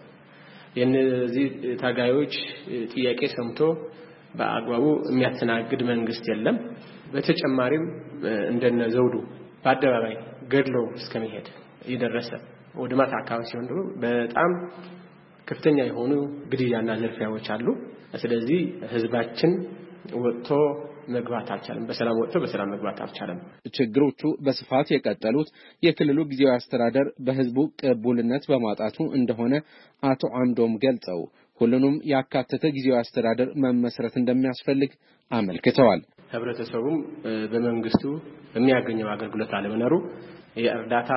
የነዚህ ታጋዮች ጥያቄ ሰምቶ በአግባቡ የሚያስተናግድ መንግስት የለም። በተጨማሪም እንደነ ዘውዱ በአደባባይ ገድለው እስከመሄድ የደረሰ ወደ ማታ አካባቢ ሲሆን ደግሞ በጣም ከፍተኛ የሆኑ ግድያና ዘርፊያዎች አሉ። ስለዚህ ህዝባችን ወጥቶ መግባት አልቻለም። በሰላም ወጥቶ በሰላም መግባት አልቻለም። ችግሮቹ በስፋት የቀጠሉት የክልሉ ጊዜያዊ አስተዳደር በህዝቡ ቅቡልነት በማጣቱ እንደሆነ አቶ አምዶም ገልጸው ሁሉንም ያካተተ ጊዜያዊ አስተዳደር መመስረት እንደሚያስፈልግ አመልክተዋል። ህብረተሰቡም በመንግስቱ የሚያገኘው አገልግሎት አለመኖሩ የእርዳታ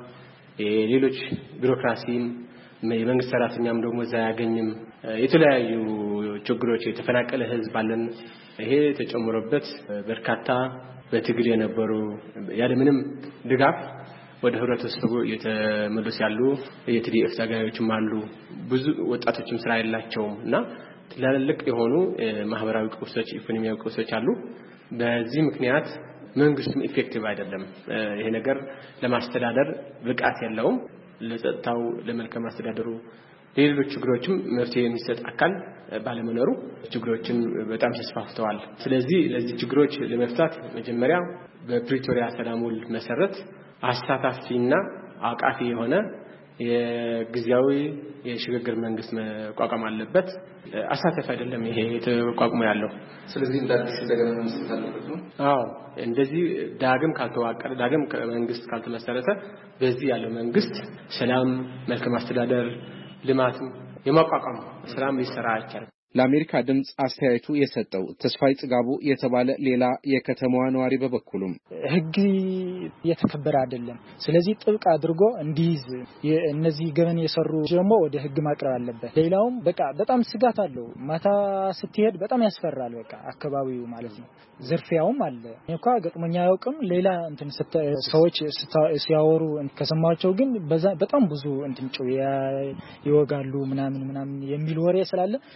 የሌሎች ቢሮክራሲም የመንግስት ሰራተኛም ደግሞ ያገኝም የተለያዩ ችግሮች የተፈናቀለ ህዝብ አለን። ይሄ ተጨምሮበት በርካታ በትግል የነበሩ ያለ ምንም ድጋፍ ወደ ህብረተሰቡ የተመለሱ ያሉ የቲዲኤፍ ታጋዮችም አሉ። ብዙ ወጣቶችም ስራ የላቸውምና ትላልቅ የሆኑ ማህበራዊ ቀውሶች ኢኮኖሚያዊ ቀውሶች አሉ። በዚህ ምክንያት መንግስቱም ኢፌክቲቭ አይደለም። ይሄ ነገር ለማስተዳደር ብቃት የለውም። ለጸጥታው ለመልካም አስተዳደሩ ሌሎች ችግሮችም መፍትሄ የሚሰጥ አካል ባለመኖሩ ችግሮችን በጣም ተስፋፍተዋል። ስለዚህ ለዚህ ችግሮች ለመፍታት መጀመሪያ በፕሪቶሪያ ሰላም ውል መሰረት አሳታፊና አቃፊ የሆነ የጊዜያዊ የሽግግር መንግስት መቋቋም አለበት። አሳታፊ አይደለም ይሄ ተቋቁሞ ያለው። ስለዚህ እንዳዲስ እንደገና መንግስት አለበት ነው። አዎ እንደዚህ ዳግም ካልተዋቀረ ዳግም መንግስት ካልተመሰረተ በዚህ ያለው መንግስት ሰላም መልካም አስተዳደር ልማትም የማቋቋም ስራም ሊሰራ አይቻልም። ለአሜሪካ ድምጽ አስተያየቱ የሰጠው ተስፋይ ጽጋቡ የተባለ ሌላ የከተማዋ ነዋሪ በበኩሉም ህግ እየተከበረ አይደለም። ስለዚህ ጥብቅ አድርጎ እንዲይዝ እነዚህ ገበን የሰሩ ደግሞ ወደ ህግ ማቅረብ አለበት። ሌላውም በቃ በጣም ስጋት አለው። ማታ ስትሄድ በጣም ያስፈራል። በቃ አካባቢው ማለት ነው። ዝርፊያውም አለ። እንኳ ገጥሞኛ ያውቅም ሌላ እንትን ሰዎች ሲያወሩ ከሰማቸው ግን በጣም ብዙ እንትን ጭው ይወጋሉ ምናምን ምናምን የሚል ወሬ ስላለ አሁን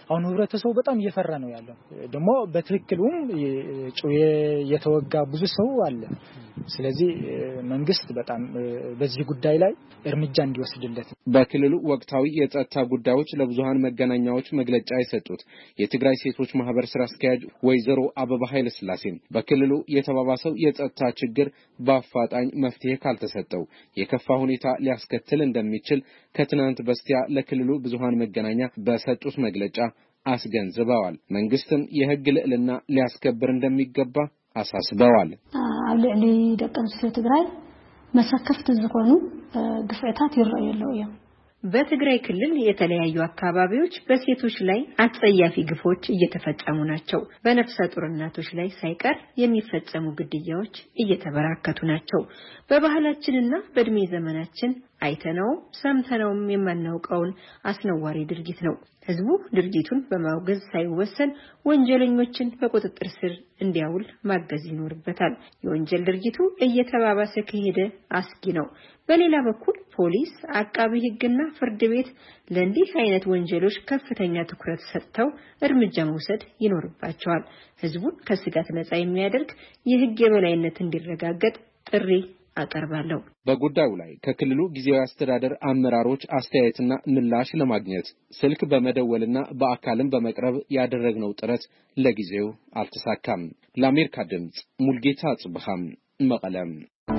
ህብረተሰቡ በጣም እየፈራ ነው ያለው ደግሞ በትክክሉም ጩዬ የተወጋ ብዙ ሰው አለ ስለዚህ መንግስት በጣም በዚህ ጉዳይ ላይ እርምጃ እንዲወስድለት በክልሉ ወቅታዊ የጸጥታ ጉዳዮች ለብዙሃን መገናኛዎች መግለጫ የሰጡት የትግራይ ሴቶች ማህበር ስራ አስኪያጅ ወይዘሮ አበባ ኃይለ ስላሴ በክልሉ የተባባሰው የጸጥታ ችግር በአፋጣኝ መፍትሄ ካልተሰጠው የከፋ ሁኔታ ሊያስከትል እንደሚችል ከትናንት በስቲያ ለክልሉ ብዙሃን መገናኛ በሰጡት መግለጫ አስገንዝበዋል። መንግስትም የህግ ልዕልና ሊያስከብር እንደሚገባ አሳስበዋል። አብለሊ ደቀን ትግራይ መሰከፍት ዝሆኑ ግፍዕታት ይረየለው ያ በትግራይ ክልል የተለያዩ አካባቢዎች በሴቶች ላይ አጸያፊ ግፎች እየተፈጸሙ ናቸው። በነፍሰ ጡር እናቶች ላይ ሳይቀር የሚፈጸሙ ግድያዎች እየተበራከቱ ናቸው። በባህላችንና በእድሜ ዘመናችን አይተነው ሰምተነውም የማናውቀውን አስነዋሪ ድርጊት ነው። ህዝቡ ድርጊቱን በማውገዝ ሳይወሰን ወንጀለኞችን በቁጥጥር ስር እንዲያውል ማገዝ ይኖርበታል። የወንጀል ድርጊቱ እየተባባሰ ከሄደ አስጊ ነው። በሌላ በኩል ፖሊስ፣ አቃቢ ህግና ፍርድ ቤት ለእንዲህ አይነት ወንጀሎች ከፍተኛ ትኩረት ሰጥተው እርምጃ መውሰድ ይኖርባቸዋል። ህዝቡን ከስጋት ነፃ የሚያደርግ የህግ የበላይነት እንዲረጋገጥ ጥሪ አቀርባለሁ። በጉዳዩ ላይ ከክልሉ ጊዜያዊ አስተዳደር አመራሮች አስተያየትና ምላሽ ለማግኘት ስልክ በመደወልና በአካልም በመቅረብ ያደረግነው ጥረት ለጊዜው አልተሳካም። ለአሜሪካ ድምጽ ሙልጌታ ጽብሃም መቀለም።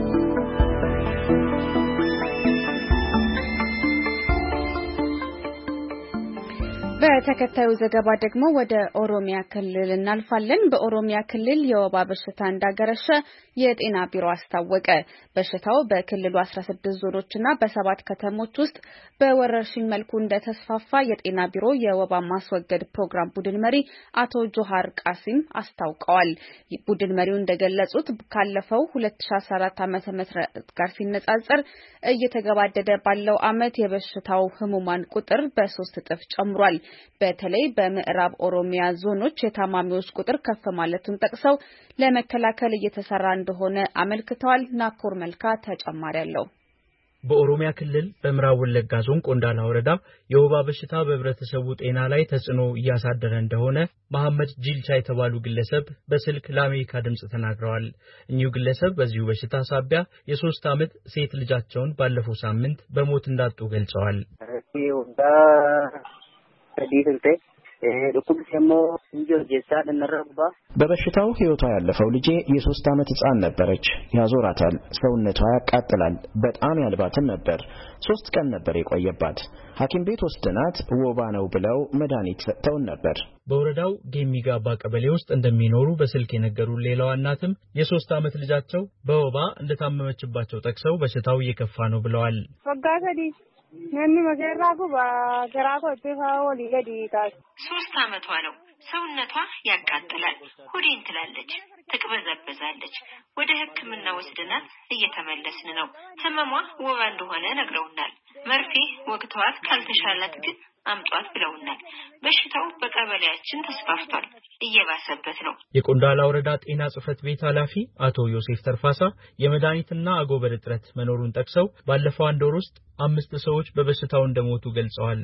በተከታዩ ዘገባ ደግሞ ወደ ኦሮሚያ ክልል እናልፋለን። በኦሮሚያ ክልል የወባ በሽታ እንዳገረሸ የጤና ቢሮ አስታወቀ። በሽታው በክልሉ አስራ ስድስት ዞኖችና በሰባት ከተሞች ውስጥ በወረርሽኝ መልኩ እንደተስፋፋ የጤና ቢሮ የወባ ማስወገድ ፕሮግራም ቡድን መሪ አቶ ጆሃር ቃሲም አስታውቀዋል። ቡድን መሪው እንደገለጹት ካለፈው ሁለት ሺህ አስራ አራት ዓመተ ምህረት ጋር ሲነጻጸር እየተገባደደ ባለው ዓመት የበሽታው ህሙማን ቁጥር በሶስት እጥፍ ጨምሯል። በተለይ በምዕራብ ኦሮሚያ ዞኖች የታማሚዎች ቁጥር ከፍ ማለቱን ጠቅሰው ለመከላከል እየተሰራ እንደሆነ አመልክተዋል። ናኮር መልካ ተጨማሪ አለው። በኦሮሚያ ክልል በምዕራብ ወለጋ ዞን ቆንዳላ ወረዳ የወባ በሽታ በህብረተሰቡ ጤና ላይ ተጽዕኖ እያሳደረ እንደሆነ መሐመድ ጂልቻ የተባሉ ግለሰብ በስልክ ለአሜሪካ ድምጽ ተናግረዋል። እኚሁ ግለሰብ በዚሁ በሽታ ሳቢያ የሶስት ዓመት ሴት ልጃቸውን ባለፈው ሳምንት በሞት እንዳጡ ገልጸዋል። በበሽታው ህይወቷ ያለፈው ልጄ የሶስት ዓመት ህፃን ነበረች። ያዞራታል፣ ሰውነቷ ያቃጥላል፣ በጣም ያልባትም ነበር። ሶስት ቀን ነበር የቆየባት። ሐኪም ቤት ወስደናት ወባ ነው ብለው መድኃኒት ሰጥተውን ነበር። በወረዳው ጌሚጋባ ቀበሌ ውስጥ እንደሚኖሩ በስልክ የነገሩን ሌላዋ እናትም የሶስት ዓመት ልጃቸው በወባ እንደታመመችባቸው ጠቅሰው በሽታው እየከፋ ነው ብለዋል። ነን መገራኩ ባገራኮ ተፋው ሊገዲታስ ሶስት ዓመቷ ነው። ሰውነቷ ያቃጥላል፣ ሆዴን ትላለች፣ ትቅበዘበዛለች። ወደ ሕክምና ወስደናት እየተመለስን ነው። ህመሟ ወባ እንደሆነ ነግረውናል። መርፌ ወቅተዋት ካልተሻላት ግን አምጧት ብለውናል። በሽታው በቀበሌያችን ተስፋፍቷል፣ እየባሰበት ነው። የቆንዳላ ወረዳ ጤና ጽሕፈት ቤት ኃላፊ አቶ ዮሴፍ ተርፋሳ የመድኃኒትና አጎበር እጥረት መኖሩን ጠቅሰው ባለፈው አንድ ወር ውስጥ አምስት ሰዎች በበሽታው እንደሞቱ ገልጸዋል።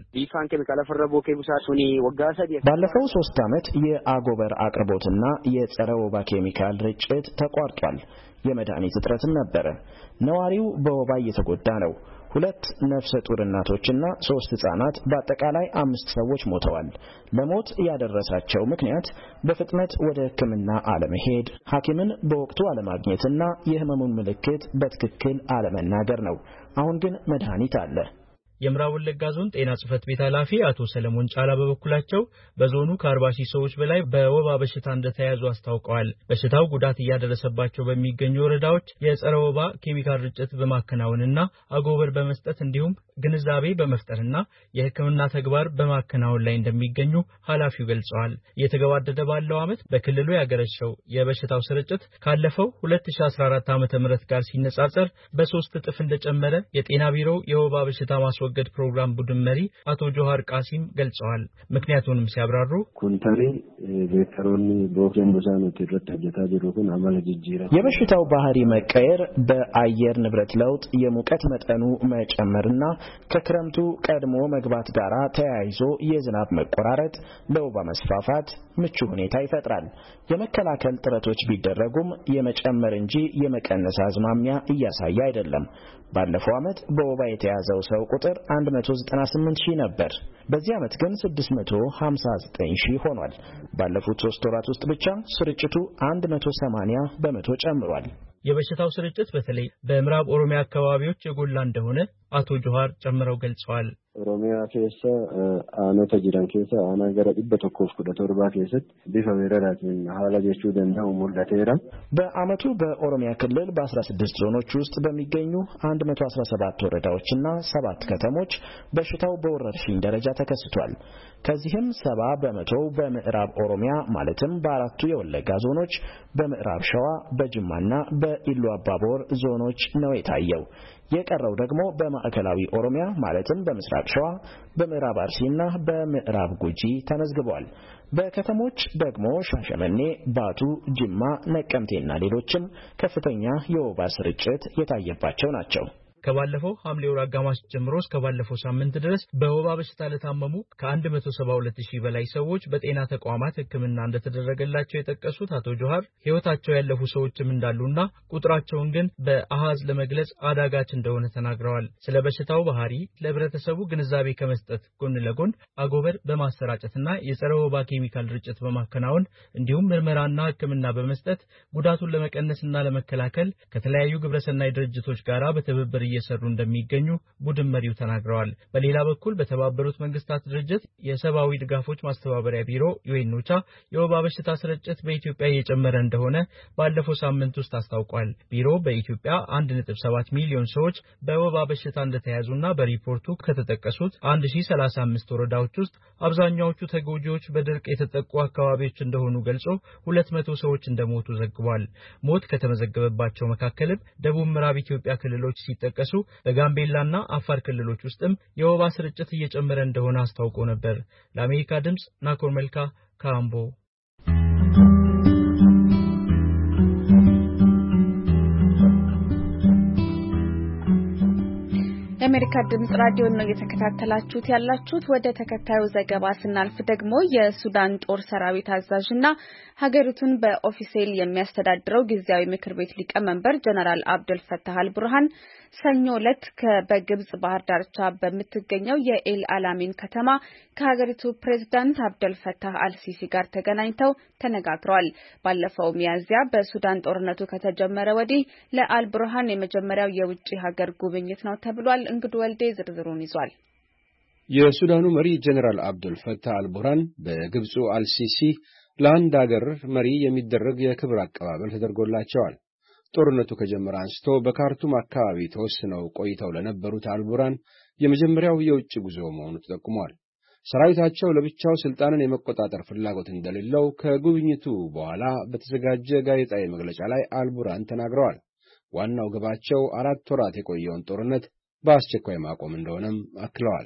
ባለፈው ሶስት ዓመት የአጎበር አቅርቦትና የጸረ ወባ ኬሚካል ርጭት ተቋርጧል። የመድኃኒት እጥረትም ነበረ። ነዋሪው በወባ እየተጎዳ ነው። ሁለት ነፍሰ ጡር እናቶችና ሶስት ህጻናት በአጠቃላይ አምስት ሰዎች ሞተዋል። ለሞት ያደረሳቸው ምክንያት በፍጥነት ወደ ሕክምና አለመሄድ፣ ሐኪምን በወቅቱ አለማግኘትና የህመሙን ምልክት በትክክል አለመናገር ነው። አሁን ግን መድኃኒት አለ። የምዕራብ ወለጋ ዞን ጤና ጽሕፈት ቤት ኃላፊ አቶ ሰለሞን ጫላ በበኩላቸው በዞኑ ከአርባ ሺህ ሰዎች በላይ በወባ በሽታ እንደተያዙ አስታውቀዋል። በሽታው ጉዳት እያደረሰባቸው በሚገኙ ወረዳዎች የጸረ ወባ ኬሚካል ርጭት በማከናወንና አጎበር በመስጠት እንዲሁም ግንዛቤ በመፍጠርና የሕክምና ተግባር በማከናወን ላይ እንደሚገኙ ኃላፊው ገልጸዋል። እየተገባደደ ባለው ዓመት በክልሉ ያገረሸው የበሽታው ስርጭት ካለፈው ሁለት ሺህ አስራ አራት ዓመተ ምህረት ጋር ሲነጻጸር በሶስት እጥፍ እንደጨመረ የጤና ቢሮው የወባ በሽታ ማስወገድ ፕሮግራም ቡድን መሪ አቶ ጆሃር ቃሲም ገልጸዋል። ምክንያቱንም ሲያብራሩ ኩንታሪ ቬክተሮኒ ቦኬን ቦሳኖ ተረታ ጀታ ጀሮኩን አማለ ጅጅራ የበሽታው ባህሪ መቀየር በአየር ንብረት ለውጥ የሙቀት መጠኑ መጨመርና ከክረምቱ ቀድሞ መግባት ጋር ተያይዞ የዝናብ መቆራረጥ ለወባ መስፋፋት ምቹ ሁኔታ ይፈጥራል። የመከላከል ጥረቶች ቢደረጉም የመጨመር እንጂ የመቀነስ አዝማሚያ እያሳየ አይደለም። ባለፈው ዓመት በወባ የተያዘው ሰው ቁጥር አንድ መቶ ዘጠና ስምንት ሺህ ነበር። በዚህ ዓመት ግን ስድስት መቶ ሃምሳ ዘጠኝ ሺህ ሆኗል። ባለፉት ሶስት ወራት ውስጥ ብቻ ስርጭቱ አንድ መቶ ሰማንያ በመቶ ጨምሯል። የበሽታው ስርጭት በተለይ በምዕራብ ኦሮሚያ አካባቢዎች የጎላ እንደሆነ አቶ ጆሃር ጨምረው ገልጸዋል። ኦሮሚያ ኬሳ አኖተ ጅራን ኬሳ አና ገረ ዲበቶኮፍ ኩደቶርባ ኬሰት ቢፈሜራራትን ሐላ ጀቹ ደንዳው ሞላቴራ በአመቱ በኦሮሚያ ክልል በ16 ዞኖች ውስጥ በሚገኙ አንድ መቶ አስራ ሰባት ወረዳዎችና ሰባት ከተሞች በሽታው በወረርሽኝ ደረጃ ተከስቷል። ከዚህም ሰባ በመቶ በምዕራብ ኦሮሚያ ማለትም በአራቱ የወለጋ ዞኖች፣ በምዕራብ ሸዋ፣ በጅማና በኢሉ አባቦር ዞኖች ነው የታየው። የቀረው ደግሞ በማዕከላዊ ኦሮሚያ ማለትም በምስራቅ ሸዋ፣ በምዕራብ አርሲና በምዕራብ ጉጂ ተመዝግቧል። በከተሞች ደግሞ ሻሸመኔ፣ ባቱ፣ ጅማ፣ ነቀምቴና ሌሎችም ከፍተኛ የወባ ስርጭት የታየባቸው ናቸው። ከባለፈው ሐምሌ ወር አጋማሽ ጀምሮ እስከ ባለፈው ሳምንት ድረስ በወባ በሽታ ለታመሙ ከአንድ መቶ ሰባ ሁለት ሺህ በላይ ሰዎች በጤና ተቋማት ሕክምና እንደተደረገላቸው የጠቀሱት አቶ ጆሃር ሕይወታቸው ያለፉ ሰዎችም እንዳሉና ቁጥራቸውን ግን በአሃዝ ለመግለጽ አዳጋች እንደሆነ ተናግረዋል። ስለ በሽታው ባህሪ ለህብረተሰቡ ግንዛቤ ከመስጠት ጎን ለጎን አጎበር በማሰራጨትና የጸረ ወባ ኬሚካል ርጭት በማከናወን እንዲሁም ምርመራና ሕክምና በመስጠት ጉዳቱን ለመቀነስና ለመከላከል ከተለያዩ ግብረሰናይ ድርጅቶች ጋር በትብብር እየሰሩ እንደሚገኙ ቡድን መሪው ተናግረዋል። በሌላ በኩል በተባበሩት መንግስታት ድርጅት የሰብአዊ ድጋፎች ማስተባበሪያ ቢሮ ዩኤንኦቻ የወባ በሽታ ስርጭት በኢትዮጵያ እየጨመረ እንደሆነ ባለፈው ሳምንት ውስጥ አስታውቋል። ቢሮ በኢትዮጵያ አንድ ነጥብ ሰባት ሚሊዮን ሰዎች በወባ በሽታ እንደተያዙና በሪፖርቱ ከተጠቀሱት አንድ ሺህ ሰላሳ አምስት ወረዳዎች ውስጥ አብዛኛዎቹ ተጎጂዎች በድርቅ የተጠቁ አካባቢዎች እንደሆኑ ገልጾ ሁለት መቶ ሰዎች እንደሞቱ ዘግቧል። ሞት ከተመዘገበባቸው መካከልም ደቡብ ምዕራብ ኢትዮጵያ ክልሎች ሲጠቀሱ በጋምቤላና አፋር ክልሎች ውስጥም የወባ ስርጭት እየጨመረ እንደሆነ አስታውቆ ነበር። ለአሜሪካ ድምጽ ናኮር መልካ ካምቦ። የአሜሪካ ድምጽ ራዲዮ ነው እየተከታተላችሁት ያላችሁት። ወደ ተከታዩ ዘገባ ስናልፍ ደግሞ የሱዳን ጦር ሰራዊት አዛዥና ሀገሪቱን በኦፊሴል የሚያስተዳድረው ጊዜያዊ ምክር ቤት ሊቀመንበር ጀነራል አብደል ፈታህ አልቡርሃን ሰኞ ዕለት በግብጽ ባህር ዳርቻ በምትገኘው የኤል አላሚን ከተማ ከሀገሪቱ ፕሬዝዳንት አብደል ፈታህ አልሲሲ ጋር ተገናኝተው ተነጋግረዋል። ባለፈው ሚያዝያ በሱዳን ጦርነቱ ከተጀመረ ወዲህ ለአልቡርሃን የመጀመሪያው የውጭ ሀገር ጉብኝት ነው ተብሏል። እንግዱ ወልዴ ዝርዝሩን ይዟል። የሱዳኑ መሪ ጀነራል አብደል ፈታህ አልቡርሃን በግብጹ አልሲሲ ለአንድ ሀገር መሪ የሚደረግ የክብር አቀባበል ተደርጎላቸዋል። ጦርነቱ ከጀመረ አንስቶ በካርቱም አካባቢ ተወስነው ቆይተው ለነበሩት አልቡርሃን የመጀመሪያው የውጭ ጉዞ መሆኑ ተጠቁሟል። ሰራዊታቸው ለብቻው ስልጣንን የመቆጣጠር ፍላጎት እንደሌለው ከጉብኝቱ በኋላ በተዘጋጀ ጋዜጣዊ መግለጫ ላይ አልቡርሃን ተናግረዋል። ዋናው ግባቸው አራት ወራት የቆየውን ጦርነት በአስቸኳይ ማቆም እንደሆነም አክለዋል።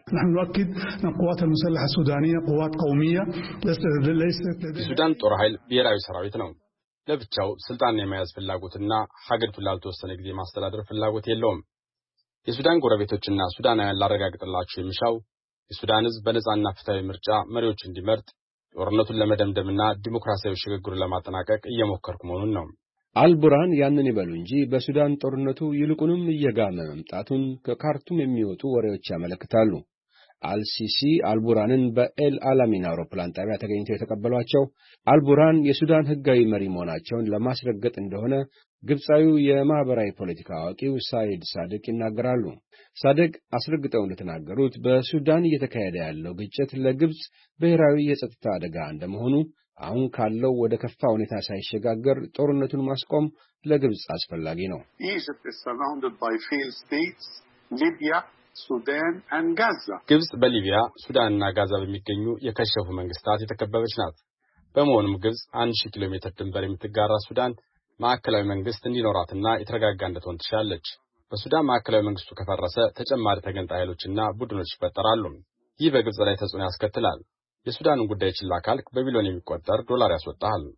የሱዳን ጦር ኃይል ብሔራዊ ሰራዊት ነው። ለብቻው ስልጣን የመያዝ ፍላጎትና ሀገሪቱን ላልተወሰነ ጊዜ ማስተዳደር ፍላጎት የለውም። የሱዳን ጎረቤቶችና ሱዳናውያን ላረጋግጥላቸው የሚሻው የሱዳን ሕዝብ በነጻና ፍትሃዊ ምርጫ መሪዎች እንዲመርጥ ጦርነቱን ለመደምደምና ዲሞክራሲያዊ ሽግግሩን ለማጠናቀቅ እየሞከርኩ መሆኑን ነው። አልቡርሃን ያንን ይበሉ እንጂ በሱዳን ጦርነቱ ይልቁንም እየጋመ መምጣቱን ከካርቱም የሚወጡ ወሬዎች ያመለክታሉ። አልሲሲ አልቡርሃንን በኤል አላሚን አውሮፕላን ጣቢያ ተገኝተው የተቀበሏቸው አልቡርሃን የሱዳን ህጋዊ መሪ መሆናቸውን ለማስረገጥ እንደሆነ ግብጻዊው የማህበራዊ ፖለቲካ አዋቂው ሳይድ ሳድቅ ይናገራሉ። ሳድቅ አስረግጠው እንደተናገሩት በሱዳን እየተካሄደ ያለው ግጭት ለግብጽ ብሔራዊ የጸጥታ አደጋ እንደመሆኑ አሁን ካለው ወደ ከፋ ሁኔታ ሳይሸጋገር ጦርነቱን ማስቆም ለግብጽ አስፈላጊ ነው። Egypt is surrounded by failed states, Libya, Sudan and Gaza. ግብጽ በሊቢያ ሱዳንና ጋዛ በሚገኙ የከሸፉ መንግስታት የተከበበች ናት። በመሆኑም ግብጽ አንድ ሺህ ኪሎ ሜትር ድንበር የምትጋራ ሱዳን ማዕከላዊ መንግስት እንዲኖራትና የተረጋጋ እንድትሆን ትሻለች። በሱዳን ማዕከላዊ መንግስቱ ከፈረሰ ተጨማሪ ተገንጣይ ኃይሎችና ቡድኖች ይፈጠራሉ። ይህ በግብጽ ላይ ተጽዕኖ ያስከትላል። የሱዳንን ጉዳይ ችላ ካልክ በቢሊዮን የሚቆጠር ዶላር ያስወጣል።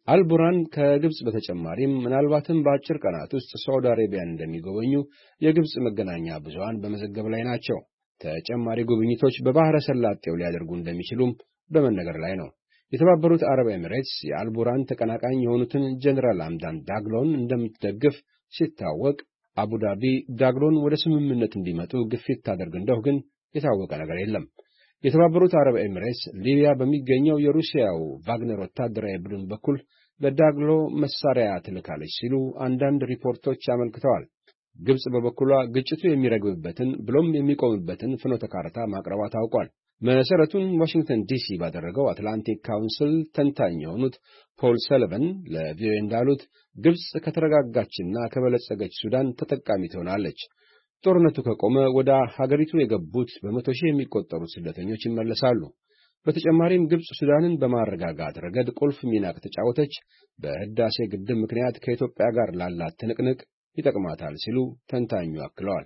አልቡራን ከግብጽ በተጨማሪም ምናልባትም በአጭር ቀናት ውስጥ ሳውዲ አረቢያን እንደሚጎበኙ የግብጽ መገናኛ ብዙሃን በመዘገብ ላይ ናቸው። ተጨማሪ ጉብኝቶች በባህረ ሰላጤው ሊያደርጉ እንደሚችሉም በመነገር ላይ ነው። የተባበሩት አረብ ኤሚሬትስ የአልቡራን ተቀናቃኝ የሆኑትን ጀነራል አምዳን ዳግሎን እንደምትደግፍ ሲታወቅ አቡዳቢ ዳግሎን ወደ ስምምነት እንዲመጡ ግፊት ታደርግ እንደው ግን የታወቀ ነገር የለም። የተባበሩት አረብ ኤሚሬትስ ሊቢያ በሚገኘው የሩሲያው ቫግነር ወታደራዊ ቡድን በኩል ለዳግሎ መሳሪያ ትልካለች ሲሉ አንዳንድ ሪፖርቶች አመልክተዋል። ግብጽ በበኩሏ ግጭቱ የሚረግብበትን ብሎም የሚቆምበትን ፍኖተ ካርታ ማቅረቧ ታውቋል። መሰረቱን ዋሽንግተን ዲሲ ባደረገው አትላንቲክ ካውንስል ተንታኝ የሆኑት ፖል ሰለቨን ለቪኦኤ እንዳሉት ግብጽ ከተረጋጋችና ከበለጸገች ሱዳን ተጠቃሚ ትሆናለች። ጦርነቱ ከቆመ ወደ ሀገሪቱ የገቡት በመቶ ሺህ የሚቆጠሩት ስደተኞች ይመለሳሉ። በተጨማሪም ግብጽ ሱዳንን በማረጋጋት ረገድ ቁልፍ ሚና ከተጫወተች በህዳሴ ግድብ ምክንያት ከኢትዮጵያ ጋር ላላት ትንቅንቅ ይጠቅማታል ሲሉ ተንታኙ አክለዋል።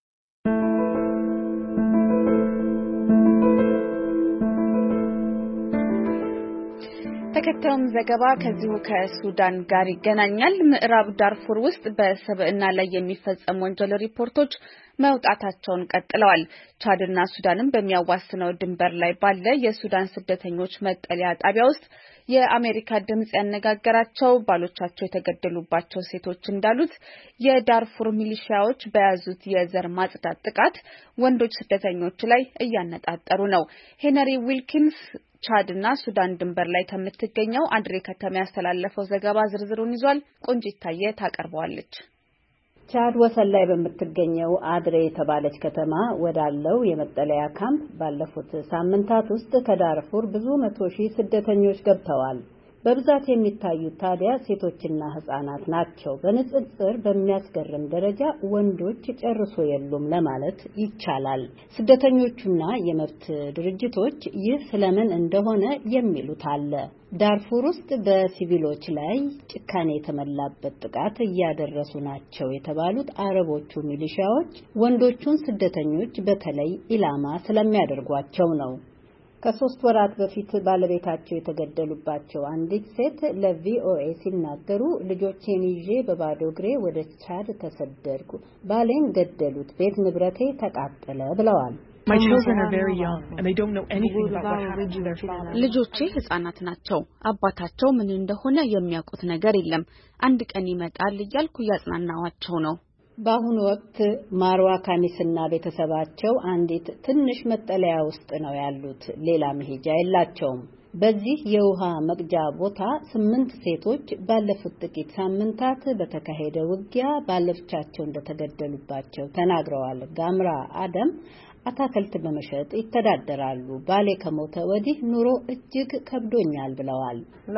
ተከታዩም ዘገባ ከዚሁ ከሱዳን ጋር ይገናኛል። ምዕራብ ዳርፉር ውስጥ በሰብዕና ላይ የሚፈጸሙ ወንጀል ሪፖርቶች መውጣታቸውን ቀጥለዋል። ቻድና ሱዳንን በሚያዋስነው ድንበር ላይ ባለ የሱዳን ስደተኞች መጠለያ ጣቢያ ውስጥ የአሜሪካ ድምጽ ያነጋገራቸው ባሎቻቸው የተገደሉባቸው ሴቶች እንዳሉት የዳርፉር ሚሊሺያዎች በያዙት የዘር ማጽዳት ጥቃት ወንዶች ስደተኞች ላይ እያነጣጠሩ ነው። ሄነሪ ዊልኪንስ ቻድና ሱዳን ድንበር ላይ ከምትገኘው አንድሬ ከተማ ያስተላለፈው ዘገባ ዝርዝሩን ይዟል። ቆንጂት ታየ ታቀርበዋለች። ቻድ ወሰን ላይ በምትገኘው አድሬ የተባለች ከተማ ወዳለው የመጠለያ ካምፕ ባለፉት ሳምንታት ውስጥ ከዳርፉር ብዙ መቶ ሺህ ስደተኞች ገብተዋል። በብዛት የሚታዩት ታዲያ ሴቶችና ህጻናት ናቸው። በንጽጽር በሚያስገርም ደረጃ ወንዶች ጨርሶ የሉም ለማለት ይቻላል። ስደተኞቹና የመብት ድርጅቶች ይህ ስለምን እንደሆነ የሚሉት አለ። ዳርፉር ውስጥ በሲቪሎች ላይ ጭካኔ የተመላበት ጥቃት እያደረሱ ናቸው የተባሉት አረቦቹ ሚሊሻዎች ወንዶቹን ስደተኞች በተለይ ኢላማ ስለሚያደርጓቸው ነው። ከሶስት ወራት በፊት ባለቤታቸው የተገደሉባቸው አንዲት ሴት ለቪኦኤ ሲናገሩ ልጆቼን ይዤ በባዶ እግሬ ወደ ቻድ ተሰደድኩ፣ ባሌን ገደሉት፣ ቤት ንብረቴ ተቃጠለ ብለዋል። ልጆቼ ህጻናት ናቸው። አባታቸው ምን እንደሆነ የሚያውቁት ነገር የለም። አንድ ቀን ይመጣል እያልኩ እያጽናናዋቸው ነው። በአሁኑ ወቅት ማርዋ ካሚስና ቤተሰባቸው አንዲት ትንሽ መጠለያ ውስጥ ነው ያሉት። ሌላ መሄጃ የላቸውም። በዚህ የውሃ መቅጃ ቦታ ስምንት ሴቶች ባለፉት ጥቂት ሳምንታት በተካሄደ ውጊያ ባለቻቸው እንደተገደሉባቸው ተናግረዋል። ጋምራ አደም አታክልት በመሸጥ ይተዳደራሉ። ባሌ ከሞተ ወዲህ ኑሮ እጅግ ከብዶኛል ብለዋል።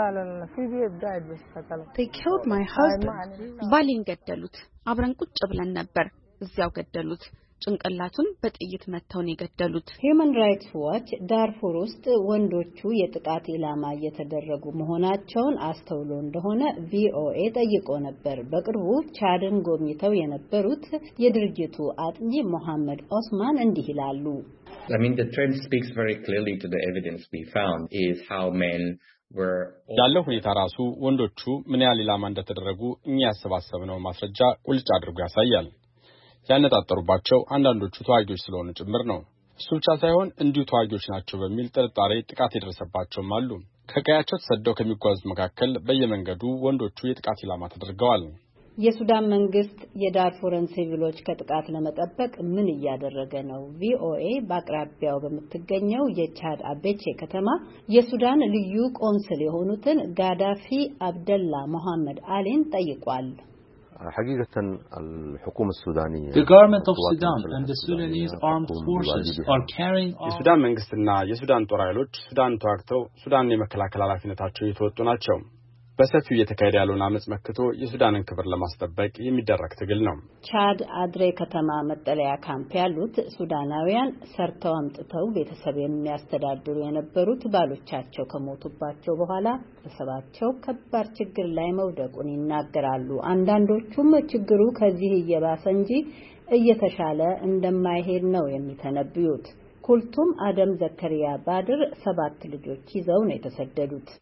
ባሌን ገደሉት። አብረን ቁጭ ብለን ነበር። እዚያው ገደሉት። ጭንቅላቱን በጥይት መተውን የገደሉት። ሂዩማን ራይትስ ዋች ዳርፉር ውስጥ ወንዶቹ የጥቃት ኢላማ እየተደረጉ መሆናቸውን አስተውሎ እንደሆነ ቪኦኤ ጠይቆ ነበር። በቅርቡ ቻድን ጎብኝተው የነበሩት የድርጅቱ አጥኚ መሐመድ ኦስማን እንዲህ ይላሉ። I mean the trend speaks very clearly to the evidence we found is how men were ያለው ሁኔታ ራሱ ወንዶቹ ምን ያህል ኢላማ እንደተደረጉ እኛ ያሰባሰብነው ማስረጃ ቁልጭ አድርጎ ያሳያል። ያነጣጠሩባቸው አንዳንዶቹ ተዋጊዎች ስለሆኑ ጭምር ነው። እሱ ብቻ ሳይሆን እንዲሁ ተዋጊዎች ናቸው በሚል ጥርጣሬ ጥቃት የደረሰባቸውም አሉ። ከቀያቸው ተሰደው ከሚጓዙት መካከል በየመንገዱ ወንዶቹ የጥቃት ኢላማ ተደርገዋል። የሱዳን መንግስት የዳርፉርን ሲቪሎች ከጥቃት ለመጠበቅ ምን እያደረገ ነው? ቪኦኤ በአቅራቢያው በምትገኘው የቻድ አቤቼ ከተማ የሱዳን ልዩ ቆንስል የሆኑትን ጋዳፊ አብደላ መሐመድ አሊን ጠይቋል። حقيقة الحكومة السودانية The government of Sudan and the Sudanese armed forces are carrying out የሱዳን መንግስትና የሱዳን ጦር ኃይሎች ሱዳን ተዋግተው ሱዳንን የመከላከል ኃላፊነታቸው የተወጡ ናቸው። በሰፊው እየተካሄደ ያለውን አመጽ መክቶ የሱዳንን ክብር ለማስጠበቅ የሚደረግ ትግል ነው። ቻድ አድሬ ከተማ መጠለያ ካምፕ ያሉት ሱዳናውያን ሰርተው አምጥተው ቤተሰብ የሚያስተዳድሩ የነበሩት ባሎቻቸው ከሞቱባቸው በኋላ ቤተሰባቸው ከባድ ችግር ላይ መውደቁን ይናገራሉ። አንዳንዶቹም ችግሩ ከዚህ እየባሰ እንጂ እየተሻለ እንደማይሄድ ነው የሚተነብዩት። ኩልቱም አደም ዘከሪያ ባድር ሰባት ልጆች ይዘው ነው የተሰደዱት።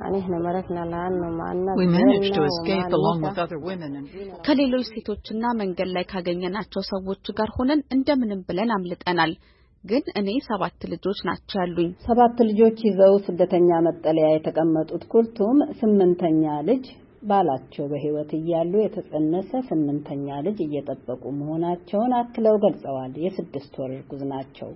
We managed to escape along with other women. ከሌሎች ሴቶችና መንገድ ላይ ካገኘናቸው ሰዎች ጋር ሆነን እንደምንም ብለን አምልጠናል። ግን እኔ ሰባት ልጆች ናቸው ያሉኝ። ሰባት ልጆች ይዘው ስደተኛ መጠለያ የተቀመጡት ኩልቱም ስምንተኛ ልጅ ባላቸው በህይወት እያሉ የተጸነሰ ስምንተኛ ልጅ እየጠበቁ መሆናቸውን አክለው ገልጸዋል። የስድስት ወር እርጉዝ ናቸው።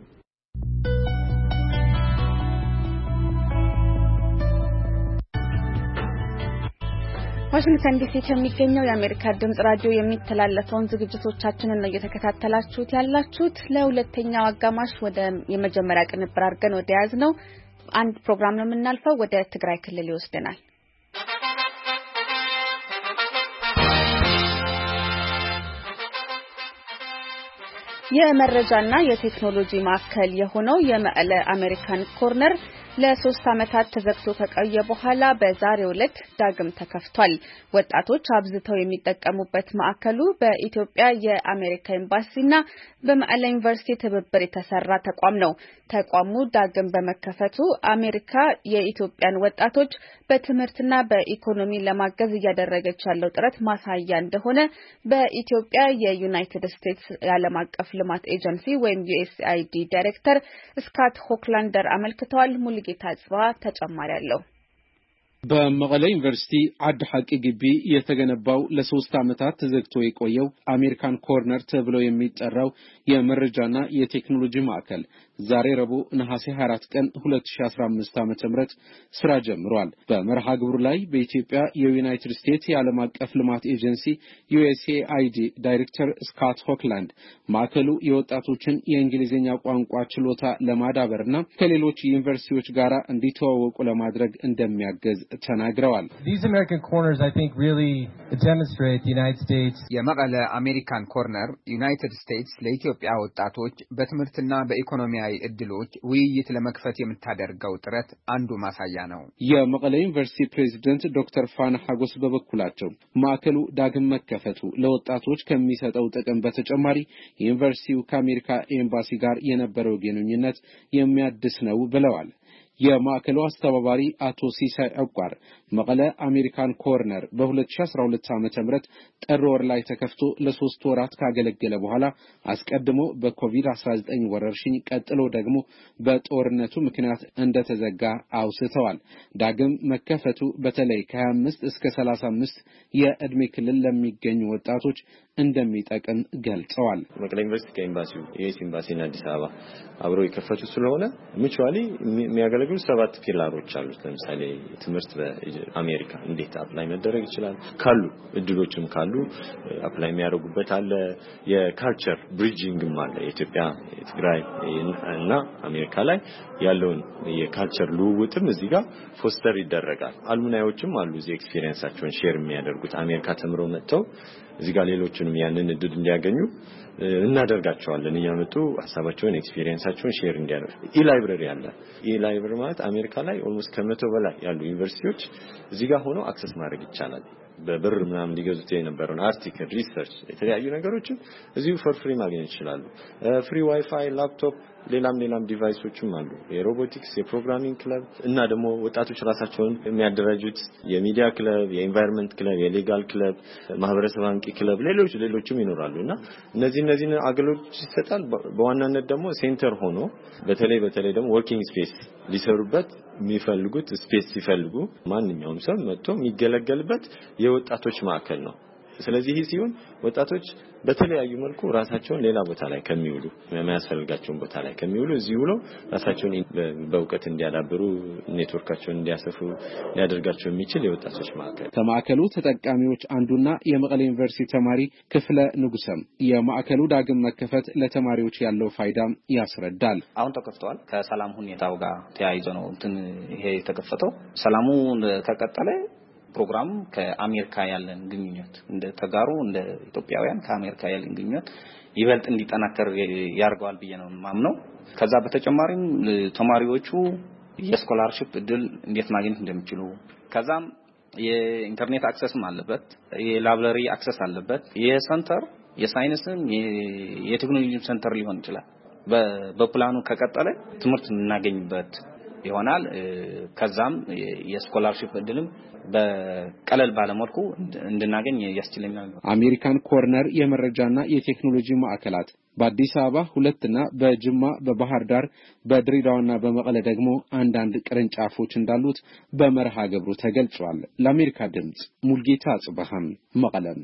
ዋሽንግተን ዲሲ ከሚገኘው የአሜሪካ ድምጽ ራዲዮ የሚተላለፈውን ዝግጅቶቻችንን ነው እየተከታተላችሁት ያላችሁት። ለሁለተኛው አጋማሽ ወደ የመጀመሪያ ቅንብር አድርገን ወደ ያዝ ነው አንድ ፕሮግራም ነው የምናልፈው። ወደ ትግራይ ክልል ይወስደናል። የመረጃና የቴክኖሎጂ ማዕከል የሆነው የመቀለ አሜሪካን ኮርነር ለሶስት አመታት ተዘግቶ ከቆየ በኋላ በዛሬው ዕለት ዳግም ተከፍቷል። ወጣቶች አብዝተው የሚጠቀሙበት ማዕከሉ በኢትዮጵያ የአሜሪካ ኤምባሲና በመቀለ ዩኒቨርሲቲ ትብብር የተሰራ ተቋም ነው። ተቋሙ ዳግም በመከፈቱ አሜሪካ የኢትዮጵያን ወጣቶች በትምህርትና በኢኮኖሚ ለማገዝ እያደረገች ያለው ጥረት ማሳያ እንደሆነ በኢትዮጵያ የዩናይትድ ስቴትስ የዓለም አቀፍ ልማት ኤጀንሲ ወይም ዩኤስኤአይዲ ዳይሬክተር ስካት ሆክላንደር አመልክተዋል። ሙሉጌታ ጽባ ተጨማሪ አለው። በመቀለ ዩኒቨርሲቲ አድ ሐቂ ግቢ የተገነባው ለሶስት አመታት ተዘግቶ የቆየው አሜሪካን ኮርነር ተብሎ የሚጠራው የመረጃና የቴክኖሎጂ ማዕከል ዛሬ ረቡዕ ነሐሴ ሃያ አራት ቀን ሁለት ሺህ አስራ አምስት ዓመተ ምህረት ስራ ጀምሯል። በመርሃ ግብሩ ላይ በኢትዮጵያ የዩናይትድ ስቴትስ የዓለም አቀፍ ልማት ኤጀንሲ ዩኤስኤአይዲ ዳይሬክተር ስካት ሆክላንድ ማዕከሉ የወጣቶችን የእንግሊዝኛ ቋንቋ ችሎታ ለማዳበርና ከሌሎች ዩኒቨርሲቲዎች ጋር እንዲተዋወቁ ለማድረግ እንደሚያገዝ ተናግረዋል። These American corners I think really demonstrate the United States የመቀለ አሜሪካን ኮርነር ዩናይትድ ስቴትስ ለኢትዮጵያ ወጣቶች በትምህርትና በኢኮኖሚያዊ እድሎች ውይይት ለመክፈት የምታደርገው ጥረት አንዱ ማሳያ ነው። የመቀለ ዩኒቨርሲቲ ፕሬዝዳንት ዶክተር ፋና ሐጎስ በበኩላቸው ማዕከሉ ዳግም መከፈቱ ለወጣቶች ከሚሰጠው ጥቅም በተጨማሪ ዩኒቨርሲቲው ከአሜሪካ ኤምባሲ ጋር የነበረው ግንኙነት የሚያድስ ነው ብለዋል። የማዕከሉ አስተባባሪ አቶ ሲሳይ አቋር መቀለ አሜሪካን ኮርነር በ2012 ዓመተ ምህረት ጥር ወር ላይ ተከፍቶ ለሶስት ወራት ካገለገለ በኋላ አስቀድሞ በኮቪድ አስራ ዘጠኝ ወረርሽኝ ቀጥሎ ደግሞ በጦርነቱ ምክንያት እንደተዘጋ አውስተዋል። ዳግም መከፈቱ በተለይ ከሃያ አምስት እስከ ሰላሳ አምስት የእድሜ ክልል ለሚገኙ ወጣቶች እንደሚጠቅም ገልጸዋል። መቀለ ዩኒቨርሲቲ ከኤምባሲው የኤስ ኤምባሲና አዲስ አበባ አብሮ የከፈቱ ስለሆነ ሙቹዋሊ የሚያገለግሉ ሰባት ፒላሮች አሉት። ለምሳሌ ትምህርት በአሜሪካ እንዴት አፕላይ መደረግ ይችላል ካሉ እድሎችም ካሉ አፕላይ የሚያደርጉበት አለ። የካልቸር ብሪጅንግም አለ። የኢትዮጵያ ትግራይ እና አሜሪካ ላይ ያለውን የካልቸር ልውውጥም እዚህ ጋር ፎስተር ይደረጋል። አልሙናዮችም አሉ እዚህ ኤክስፒሪየንሳቸውን ሼር የሚያደርጉት አሜሪካ ተምረው መጥተው እዚህ ጋር ሌሎችንም ያንን እድል እንዲያገኙ እናደርጋቸዋለን። እያመጡ ሐሳባቸውን ኤክስፒሪየንሳቸውን ሼር እንዲያደርጉ ኢ-ላይብረሪ አለ። ኢ-ላይብረሪ ማለት አሜሪካ ላይ ኦልሞስት ከመቶ በላይ ያሉ ዩኒቨርሲቲዎች እዚህ ጋር ሆነው አክሰስ ማድረግ ይቻላል። በብር ምናምን ሊገዙት የነበረውን አርቲክል ሪሰርች የተለያዩ ነገሮችን እዚሁ ፎር ፍሪ ማግኘት ይችላሉ። ፍሪ ዋይፋይ፣ ላፕቶፕ፣ ሌላም ሌላም ዲቫይሶችም አሉ። የሮቦቲክስ፣ የፕሮግራሚንግ ክለብ እና ደግሞ ወጣቶች ራሳቸውን የሚያደራጁት የሚዲያ ክለብ፣ የኢንቫይሮንመንት ክለብ፣ የሌጋል ክለብ፣ ማህበረሰብ አንቂ ክለብ፣ ሌሎች ሌሎችም ይኖራሉና እነዚህ እነዚህ አገልግሎቶች ይሰጣል። በዋናነት ደግሞ ሴንተር ሆኖ በተለይ በተለይ ደግሞ ወርኪንግ ስፔስ ሊሰሩበት የሚፈልጉት ስፔስ ሲፈልጉ ማንኛውም ሰው መጥቶ የሚገለገልበት የወጣቶች ማዕከል ነው። ስለዚህ ይህ ሲሆን ወጣቶች በተለያዩ መልኩ ራሳቸውን ሌላ ቦታ ላይ ከሚውሉ የሚያስፈልጋቸውን ቦታ ላይ ከሚውሉ እዚህ ውለው ራሳቸውን በእውቀት እንዲያዳብሩ ኔትወርካቸውን እንዲያሰፉ ሊያደርጋቸው የሚችል የወጣቶች ማዕከል። ከማዕከሉ ተጠቃሚዎች አንዱና የመቀለ ዩኒቨርሲቲ ተማሪ ክፍለ ንጉሰም የማዕከሉ ዳግም መከፈት ለተማሪዎች ያለው ፋይዳም ያስረዳል። አሁን ተከፍቷል። ከሰላም ሁኔታው ጋር ተያይዞ ነው እንትን ይሄ የተከፈተው። ሰላሙ ከቀጠለ ፕሮግራም ከአሜሪካ ያለን ግንኙነት እንደ ተጋሩ እንደ ኢትዮጵያውያን ከአሜሪካ ያለን ግንኙነት ይበልጥ እንዲጠናከር ያርጋዋል ብዬ ነው ማምነው። ከዛ በተጨማሪም ተማሪዎቹ የስኮላርሺፕ እድል እንዴት ማግኘት እንደሚችሉ ከዛም የኢንተርኔት አክሰስም አለበት፣ የላይብረሪ አክሰስ አለበት። የሴንተር የሳይንስም የቴክኖሎጂ ሴንተር ሊሆን ይችላል። በፕላኑ ከቀጠለ ትምህርት እናገኝበት ይሆናል ከዛም የስኮላርሺፕ እድልም በቀለል ባለመልኩ እንድናገኝ ያስችለናል። አሜሪካን ኮርነር የመረጃና የቴክኖሎጂ ማዕከላት በአዲስ አበባ ሁለትና በጅማ በባህር ዳር በድሬዳዋና በመቀለ ደግሞ አንዳንድ ቅርንጫፎች እንዳሉት በመርሃ ግብሩ ተገልጿል። ለአሜሪካ ድምጽ ሙልጌታ ጽባሃም መቀለም።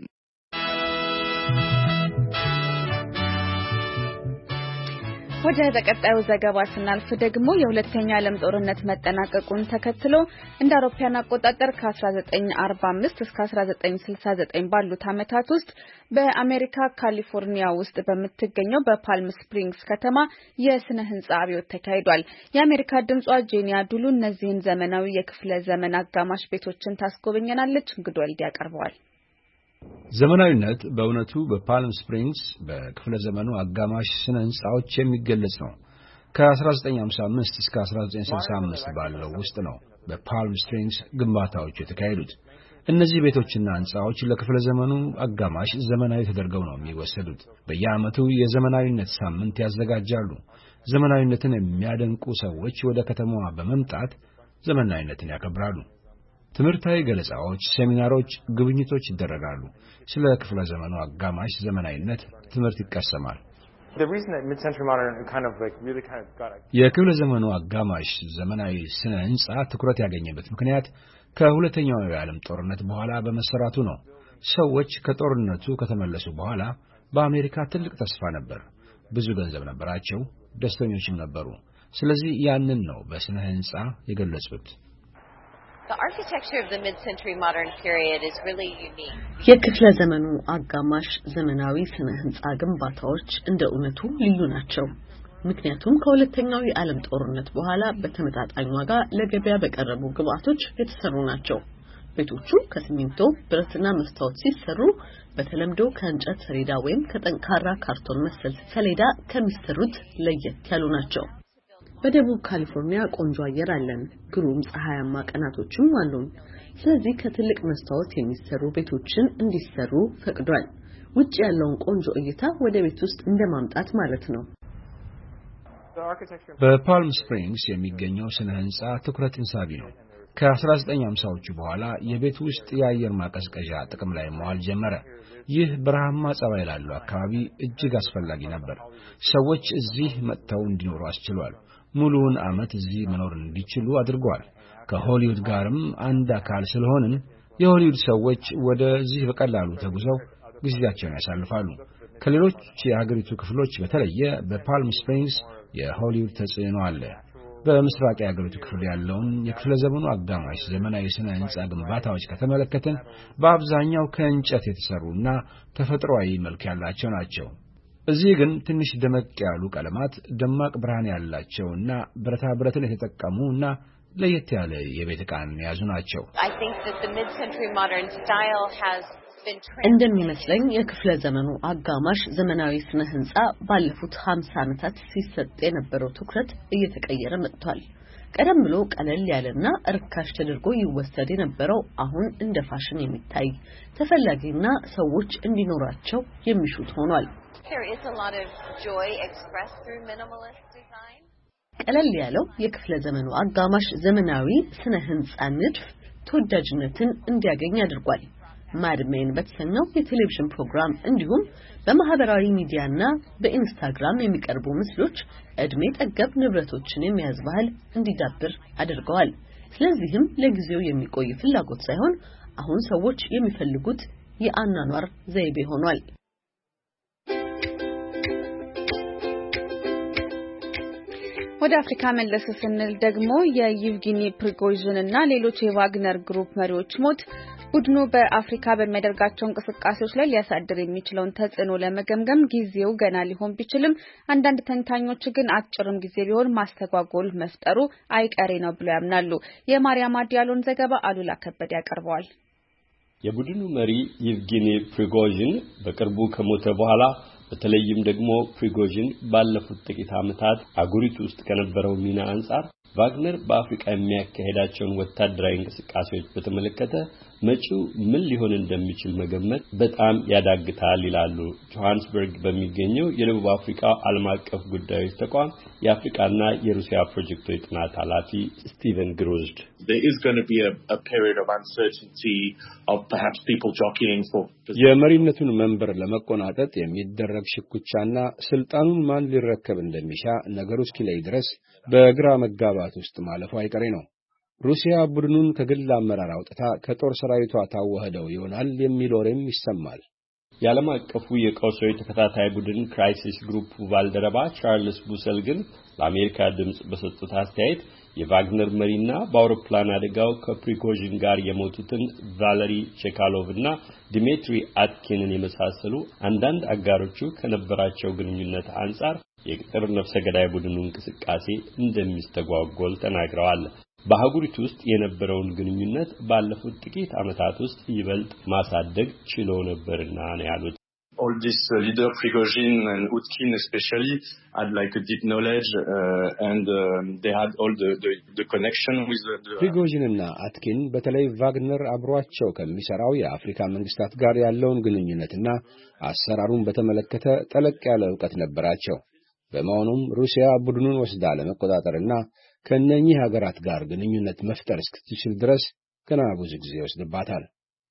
ወደ ተቀጣዩ ዘገባ ስናልፍ ደግሞ የሁለተኛ ዓለም ጦርነት መጠናቀቁን ተከትሎ እንደ አውሮፓውያን አቆጣጠር ከ1945 እስከ አስራ ዘጠኝ ስልሳ ዘጠኝ ባሉት ዓመታት ውስጥ በአሜሪካ ካሊፎርኒያ ውስጥ በምትገኘው በፓልም ስፕሪንግስ ከተማ የስነ ህንጻ አብዮት ተካሂዷል። የአሜሪካ ድምጿ ጄኒያ ዱሉ እነዚህን ዘመናዊ የክፍለ ዘመን አጋማሽ ቤቶችን ታስጎበኘናለች። እንግዶል ያቀርበዋል። ዘመናዊነት በእውነቱ በፓልም ስፕሪንግስ በክፍለ ዘመኑ አጋማሽ ስነ ህንጻዎች የሚገለጽ ነው። ከ1955 እስከ አስራ ዘጠኝ ስልሳ አምስት ባለው ውስጥ ነው በፓልም ስፕሪንግስ ግንባታዎች የተካሄዱት። እነዚህ ቤቶችና ህንጻዎች ለክፍለ ዘመኑ አጋማሽ ዘመናዊ ተደርገው ነው የሚወሰዱት። በየዓመቱ የዘመናዊነት ሳምንት ያዘጋጃሉ። ዘመናዊነትን የሚያደንቁ ሰዎች ወደ ከተማዋ በመምጣት ዘመናዊነትን ያከብራሉ። ትምህርታዊ ገለጻዎች፣ ሴሚናሮች፣ ጉብኝቶች ይደረጋሉ። ስለ ክፍለ ዘመኑ አጋማሽ ዘመናዊነት ትምህርት ይቀሰማል። የክፍለ ዘመኑ አጋማሽ ዘመናዊ ስነ ህንጻ ትኩረት ያገኘበት ምክንያት ከሁለተኛው የዓለም ጦርነት በኋላ በመሰራቱ ነው። ሰዎች ከጦርነቱ ከተመለሱ በኋላ በአሜሪካ ትልቅ ተስፋ ነበር። ብዙ ገንዘብ ነበራቸው፣ ደስተኞችም ነበሩ። ስለዚህ ያንን ነው በስነ ህንጻ የገለጹት። The architecture of the mid-century modern period is really unique. የክፍለ ዘመኑ አጋማሽ ዘመናዊ ስነ ህንጻ ግንባታዎች እንደ እውነቱ ልዩ ናቸው። ምክንያቱም ከሁለተኛው የዓለም ጦርነት በኋላ በተመጣጣኝ ዋጋ ለገበያ በቀረቡ ግብአቶች የተሰሩ ናቸው። ቤቶቹ ከሲሚንቶ፣ ብረትና መስታወት ሲሰሩ በተለምዶ ከእንጨት ሰሌዳ ወይም ከጠንካራ ካርቶን መሰል ሰሌዳ ከሚሰሩት ለየት ያሉ ናቸው። በደቡብ ካሊፎርኒያ ቆንጆ አየር አለን። ግሩም ፀሐያማ ቀናቶችም አሉን። ስለዚህ ከትልቅ መስታወት የሚሰሩ ቤቶችን እንዲሰሩ ፈቅዷል። ውጭ ያለውን ቆንጆ እይታ ወደ ቤት ውስጥ እንደማምጣት ማለት ነው። በፓልም ስፕሪንግስ የሚገኘው ስነ ህንጻ ትኩረትን ሳቢ ነው። ከ1950ዎቹ በኋላ የቤት ውስጥ የአየር ማቀዝቀዣ ጥቅም ላይ መዋል ጀመረ። ይህ በረሃማ ጸባይ ላለው አካባቢ እጅግ አስፈላጊ ነበር። ሰዎች እዚህ መጥተው እንዲኖሩ አስችሏል። ሙሉውን ዓመት እዚህ መኖር እንዲችሉ አድርጓል። ከሆሊውድ ጋርም አንድ አካል ስለሆንን የሆሊውድ ሰዎች ወደዚህ በቀላሉ ተጉዘው ጊዜያቸውን ያሳልፋሉ። ከሌሎች የሀገሪቱ ክፍሎች በተለየ በፓልም ስፕሪንግስ የሆሊውድ ተጽዕኖ አለ። በምስራቅ የሀገሪቱ ክፍል ያለውን የክፍለ ዘመኑ አጋማሽ ዘመናዊ ስነ ህንጻ ግንባታዎች ከተመለከትን በአብዛኛው ከእንጨት የተሰሩና ተፈጥሯዊ መልክ ያላቸው ናቸው። እዚህ ግን ትንሽ ደመቅ ያሉ ቀለማት፣ ደማቅ ብርሃን ያላቸውና ብረታ ብረትን የተጠቀሙና ለየት ያለ የቤት ዕቃን የያዙ ናቸው። እንደሚመስለኝ የክፍለ ዘመኑ አጋማሽ ዘመናዊ ስነ ህንጻ ባለፉት ሃምሳ ዓመታት ሲሰጥ የነበረው ትኩረት እየተቀየረ መጥቷል። ቀደም ብሎ ቀለል ያለና ርካሽ ተደርጎ ይወሰድ የነበረው አሁን እንደ ፋሽን የሚታይ ተፈላጊና ሰዎች እንዲኖራቸው የሚሹት ሆኗል። There is a lot of joy expressed through minimalist design. ቀለል ያለው የክፍለ ዘመኑ አጋማሽ ዘመናዊ ስነ ህንጻ ንድፍ ተወዳጅነትን እንዲያገኝ አድርጓል። ማድሜን በተሰኘው የቴሌቪዥን ፕሮግራም እንዲሁም በማህበራዊ ሚዲያና በኢንስታግራም የሚቀርቡ ምስሎች እድሜ ጠገብ ንብረቶችን የሚያዝ ባህል እንዲዳብር አድርገዋል። ስለዚህም ለጊዜው የሚቆይ ፍላጎት ሳይሆን አሁን ሰዎች የሚፈልጉት የአኗኗር ዘይቤ ሆኗል። ወደ አፍሪካ መለስ ስንል ደግሞ የዩቭጊኒ ፕሪጎዥን እና ሌሎች የዋግነር ግሩፕ መሪዎች ሞት ቡድኑ በአፍሪካ በሚያደርጋቸው እንቅስቃሴዎች ላይ ሊያሳድር የሚችለውን ተጽዕኖ ለመገምገም ጊዜው ገና ሊሆን ቢችልም አንዳንድ ተንታኞች ግን አጭርም ጊዜ ቢሆን ማስተጓጎል መፍጠሩ አይቀሬ ነው ብለው ያምናሉ። የማርያም አዲያሎን ዘገባ አሉላ ከበደ ያቀርበዋል። የቡድኑ መሪ ዩቭጊኒ ፕሪጎዥን በቅርቡ ከሞተ በኋላ በተለይም ደግሞ ፕሪጎዥን ባለፉት ጥቂት ዓመታት አገሪቱ ውስጥ ከነበረው ሚና አንጻር ዋግነር በአፍሪካ የሚያካሄዳቸውን ወታደራዊ እንቅስቃሴዎች በተመለከተ መጪው ምን ሊሆን እንደሚችል መገመት በጣም ያዳግታል ይላሉ ጆሃንስበርግ በሚገኘው የደቡብ አፍሪካ ዓለም አቀፍ ጉዳዮች ተቋም የአፍሪካና የሩሲያ ፕሮጀክቶች ጥናት ኃላፊ ስቲቨን ግሮዝድ። There is going to be a, a period of uncertainty of perhaps people jockeying for የመሪነቱን መንበር ለመቆናጠጥ የሚደረግ ሽኩቻና ስልጣኑን ማን ሊረከብ እንደሚሻ ነገሩ እስኪለይ ድረስ በግራ መጋባት ውስጥ ማለፉ አይቀሬ ነው። ሩሲያ ቡድኑን ከግል አመራር አውጥታ ከጦር ሰራዊቷ ታወህደው ይሆናል የሚል ወሬም ይሰማል። የዓለም አቀፉ የቀውሶች ተከታታይ ቡድን ክራይሲስ ግሩፕ ባልደረባ ቻርልስ ቡሰል ግን ለአሜሪካ ድምጽ በሰጡት አስተያየት የቫግነር መሪና በአውሮፕላን አደጋው ከፕሪጎዥን ጋር የሞቱትን ቫለሪ ቼካሎቭና ዲሜትሪ አትኪንን የመሳሰሉ አንዳንድ አጋሮቹ ከነበራቸው ግንኙነት አንጻር የቅጥር ነፍሰ ገዳይ ቡድኑ እንቅስቃሴ እንደሚስተጓጎል ተናግረዋል። በአህጉሪቱ ውስጥ የነበረውን ግንኙነት ባለፉት ጥቂት ዓመታት ውስጥ ይበልጥ ማሳደግ ችሎ ነበርና ነው ያሉት። All this uh, leader Prigozhin and Utkin especially had like a deep knowledge uh, and um, they had all the the, the connection with the, the ፕሪጎዥንና አትኪን በተለይ ቫግነር አብሯቸው ከሚሰራው የአፍሪካ መንግስታት ጋር ያለውን ግንኙነትና አሰራሩን በተመለከተ ጠለቅ ያለ ዕውቀት ነበራቸው። በመሆኑም ሩሲያ ቡድኑን ወስዳ ለመቆጣጠርና ከነኚህ ሀገራት ጋር ግንኙነት መፍጠር እስክትችል ድረስ ገና ብዙ ጊዜ ይወስድባታል።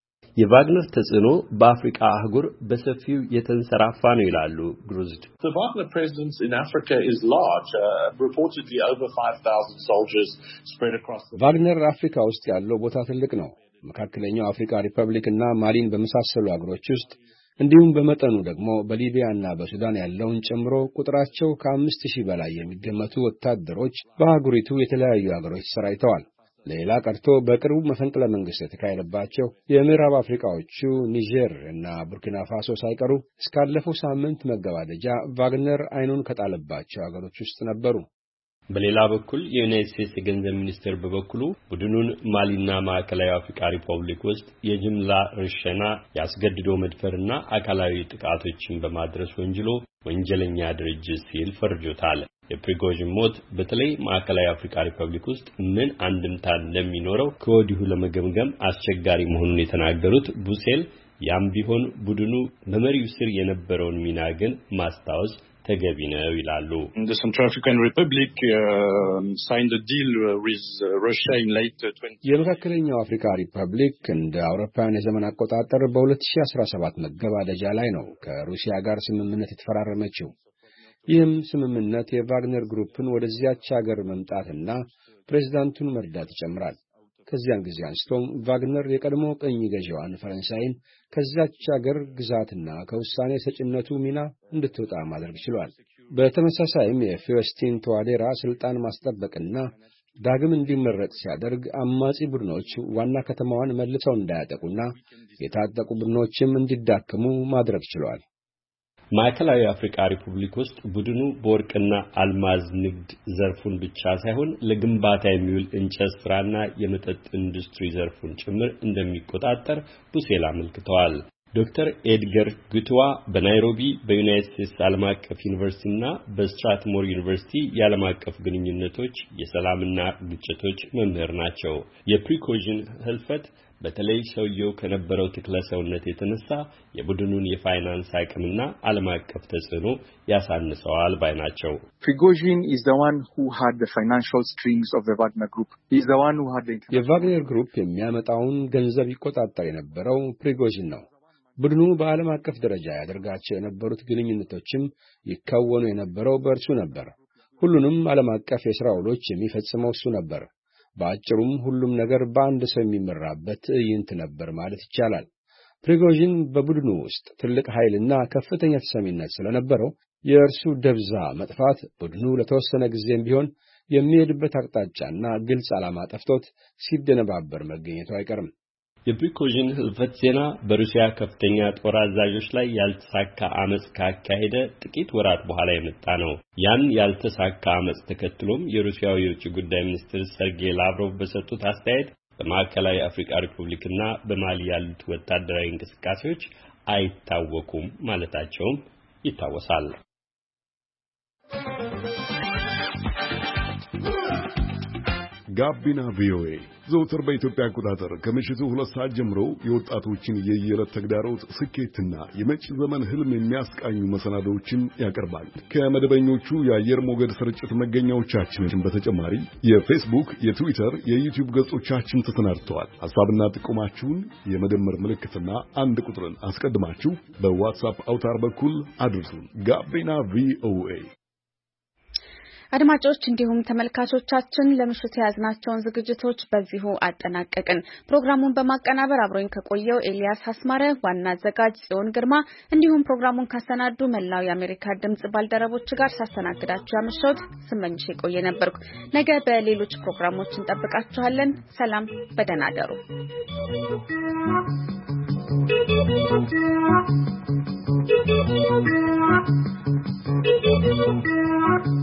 የቫግነር ተጽዕኖ በአፍሪካ አህጉር በሰፊው የተንሰራፋ ነው ይላሉ ግሩዝድ። The Wagner presence in Africa is large, uh, reportedly over five thousand soldiers spread across the ቫግነር አፍሪካ ውስጥ ያለው ቦታ ትልቅ ነው። መካከለኛው አፍሪካ ሪፐብሊክ እና ማሊን በመሳሰሉ አገሮች ውስጥ እንዲሁም በመጠኑ ደግሞ በሊቢያና በሱዳን ያለውን ጨምሮ ቁጥራቸው ከአምስት ሺህ በላይ የሚገመቱ ወታደሮች በአህጉሪቱ የተለያዩ አገሮች ተሰራጭተዋል። ሌላ ቀርቶ በቅርቡ መፈንቅለ መንግስት የተካሄደባቸው የምዕራብ አፍሪካዎቹ ኒጀር እና ቡርኪና ፋሶ ሳይቀሩ እስካለፈው ሳምንት መገባደጃ ቫግነር አይኑን ከጣለባቸው አገሮች ውስጥ ነበሩ። በሌላ በኩል የዩናይትድ ስቴትስ የገንዘብ ሚኒስቴር በበኩሉ ቡድኑን ማሊና ማዕከላዊ አፍሪካ ሪፐብሊክ ውስጥ የጅምላ ርሸና፣ ያስገድዶ መድፈርና አካላዊ ጥቃቶችን በማድረስ ወንጅሎ ወንጀለኛ ድርጅት ሲል ፈርጆታል። የፕሪጎዥን ሞት በተለይ ማዕከላዊ አፍሪካ ሪፐብሊክ ውስጥ ምን አንድምታ እንደሚኖረው ከወዲሁ ለመገምገም አስቸጋሪ መሆኑን የተናገሩት ቡሴል ያም ቢሆን ቡድኑ በመሪው ስር የነበረውን ሚና ግን ማስታወስ ተገቢ ነው ይላሉ። The Central African Republic uh, signed a deal with Russia in late twenty የመካከለኛው አፍሪካ ሪፐብሊክ እንደ አውሮፓውያን የዘመን አቆጣጠር በ2017 መገባደጃ ላይ ነው ከሩሲያ ጋር ስምምነት የተፈራረመችው። ይህም ስምምነት የቫግነር ግሩፕን ወደዚያች ሀገር መምጣትና ፕሬዝዳንቱን መርዳት ይጨምራል። ከዚያን ጊዜ አንስቶም ቫግነር የቀድሞ ቀኝ ገዢዋን ፈረንሳይን ከዛች ሀገር ግዛትና ከውሳኔ ሰጭነቱ ሚና እንድትወጣ ማድረግ ችሏል። በተመሳሳይም የፊዮስቲን ተዋዴራ ስልጣን ማስጠበቅና ዳግም እንዲመረጥ ሲያደርግ አማጺ ቡድኖች ዋና ከተማዋን መልሰው እንዳያጠቁና የታጠቁ ቡድኖችም እንዲዳከሙ ማድረግ ችሏል። ማዕከላዊ አፍሪካ ሪፐብሊክ ውስጥ ቡድኑ በወርቅና አልማዝ ንግድ ዘርፉን ብቻ ሳይሆን ለግንባታ የሚውል እንጨት ስራና የመጠጥ ኢንዱስትሪ ዘርፉን ጭምር እንደሚቆጣጠር ቡሴል አመልክተዋል። ዶክተር ኤድገር ጉትዋ በናይሮቢ በዩናይትድ ስቴትስ ዓለም አቀፍ ዩኒቨርሲቲና በስትራትሞር ዩኒቨርሲቲ የዓለም አቀፍ ግንኙነቶች የሰላምና ግጭቶች መምህር ናቸው። የፕሪኮዥን ህልፈት በተለይ ሰውየው ከነበረው ተክለሰውነት የተነሳ የቡድኑን የፋይናንስ አቅምና ዓለም አቀፍ ተጽዕኖ ያሳንሰዋል ባይ ናቸው። Prigozhin is the one who had the financial strings of the Wagner group. He is the one who had the የቫግነር ግሩፕ የሚያመጣውን ገንዘብ ይቆጣጠር የነበረው ፕሪጎዥን ነው። ቡድኑ በዓለም አቀፍ ደረጃ ያደርጋቸው የነበሩት ግንኙነቶችም ይከወኑ የነበረው በእርሱ ነበር። ሁሉንም ዓለም አቀፍ የሥራ ውሎች የሚፈጽመው እሱ ነበር። በአጭሩም ሁሉም ነገር በአንድ ሰው የሚመራበት ትዕይንት ነበር ማለት ይቻላል። ፕሪጎዥን በቡድኑ ውስጥ ትልቅ ኃይልና ከፍተኛ ተሰሚነት ስለነበረው የእርሱ ደብዛ መጥፋት ቡድኑ ለተወሰነ ጊዜም ቢሆን የሚሄድበት አቅጣጫና ግልጽ ዓላማ ጠፍቶት ሲደነባበር መገኘቱ አይቀርም። የፕሪኮዥን ህልፈት ዜና በሩሲያ ከፍተኛ ጦር አዛዦች ላይ ያልተሳካ አመጽ ካካሄደ ጥቂት ወራት በኋላ የመጣ ነው። ያን ያልተሳካ አመጽ ተከትሎም የሩሲያው የውጭ ጉዳይ ሚኒስትር ሰርጌይ ላቭሮቭ በሰጡት አስተያየት በማዕከላዊ አፍሪካ ሪፐብሊክና በማሊ ያሉት ወታደራዊ እንቅስቃሴዎች አይታወቁም ማለታቸውም ይታወሳል። ጋቢና ቪኦኤ ዘውትር በኢትዮጵያ አቆጣጠር ከምሽቱ ሁለት ሰዓት ጀምሮ የወጣቶችን የየዕለት ተግዳሮት ስኬትና የመጪ ዘመን ህልም የሚያስቃኙ መሰናዶዎችን ያቀርባል። ከመደበኞቹ የአየር ሞገድ ስርጭት መገኛዎቻችን በተጨማሪ የፌስቡክ፣ የትዊተር፣ የዩቲዩብ ገጾቻችን ተሰናድተዋል። ሐሳብና ጥቆማችሁን የመደመር ምልክትና አንድ ቁጥርን አስቀድማችሁ በዋትስአፕ አውታር በኩል አድርሱን። ጋቢና ቪኦኤ አድማጮች እንዲሁም ተመልካቾቻችን ለምሽቱ ያዝናቸውን ዝግጅቶች በዚሁ አጠናቀቅን። ፕሮግራሙን በማቀናበር አብሮኝ ከቆየው ኤልያስ አስማረ፣ ዋና አዘጋጅ ጽዮን ግርማ እንዲሁም ፕሮግራሙን ካሰናዱ መላው የአሜሪካ ድምጽ ባልደረቦች ጋር ሳስተናግዳችሁ ያመሸሁት ስመኝሽ የቆየ ነበርኩ። ነገ በሌሎች ፕሮግራሞች እንጠብቃችኋለን። ሰላም፣ በደህና አደሩ። Thank you.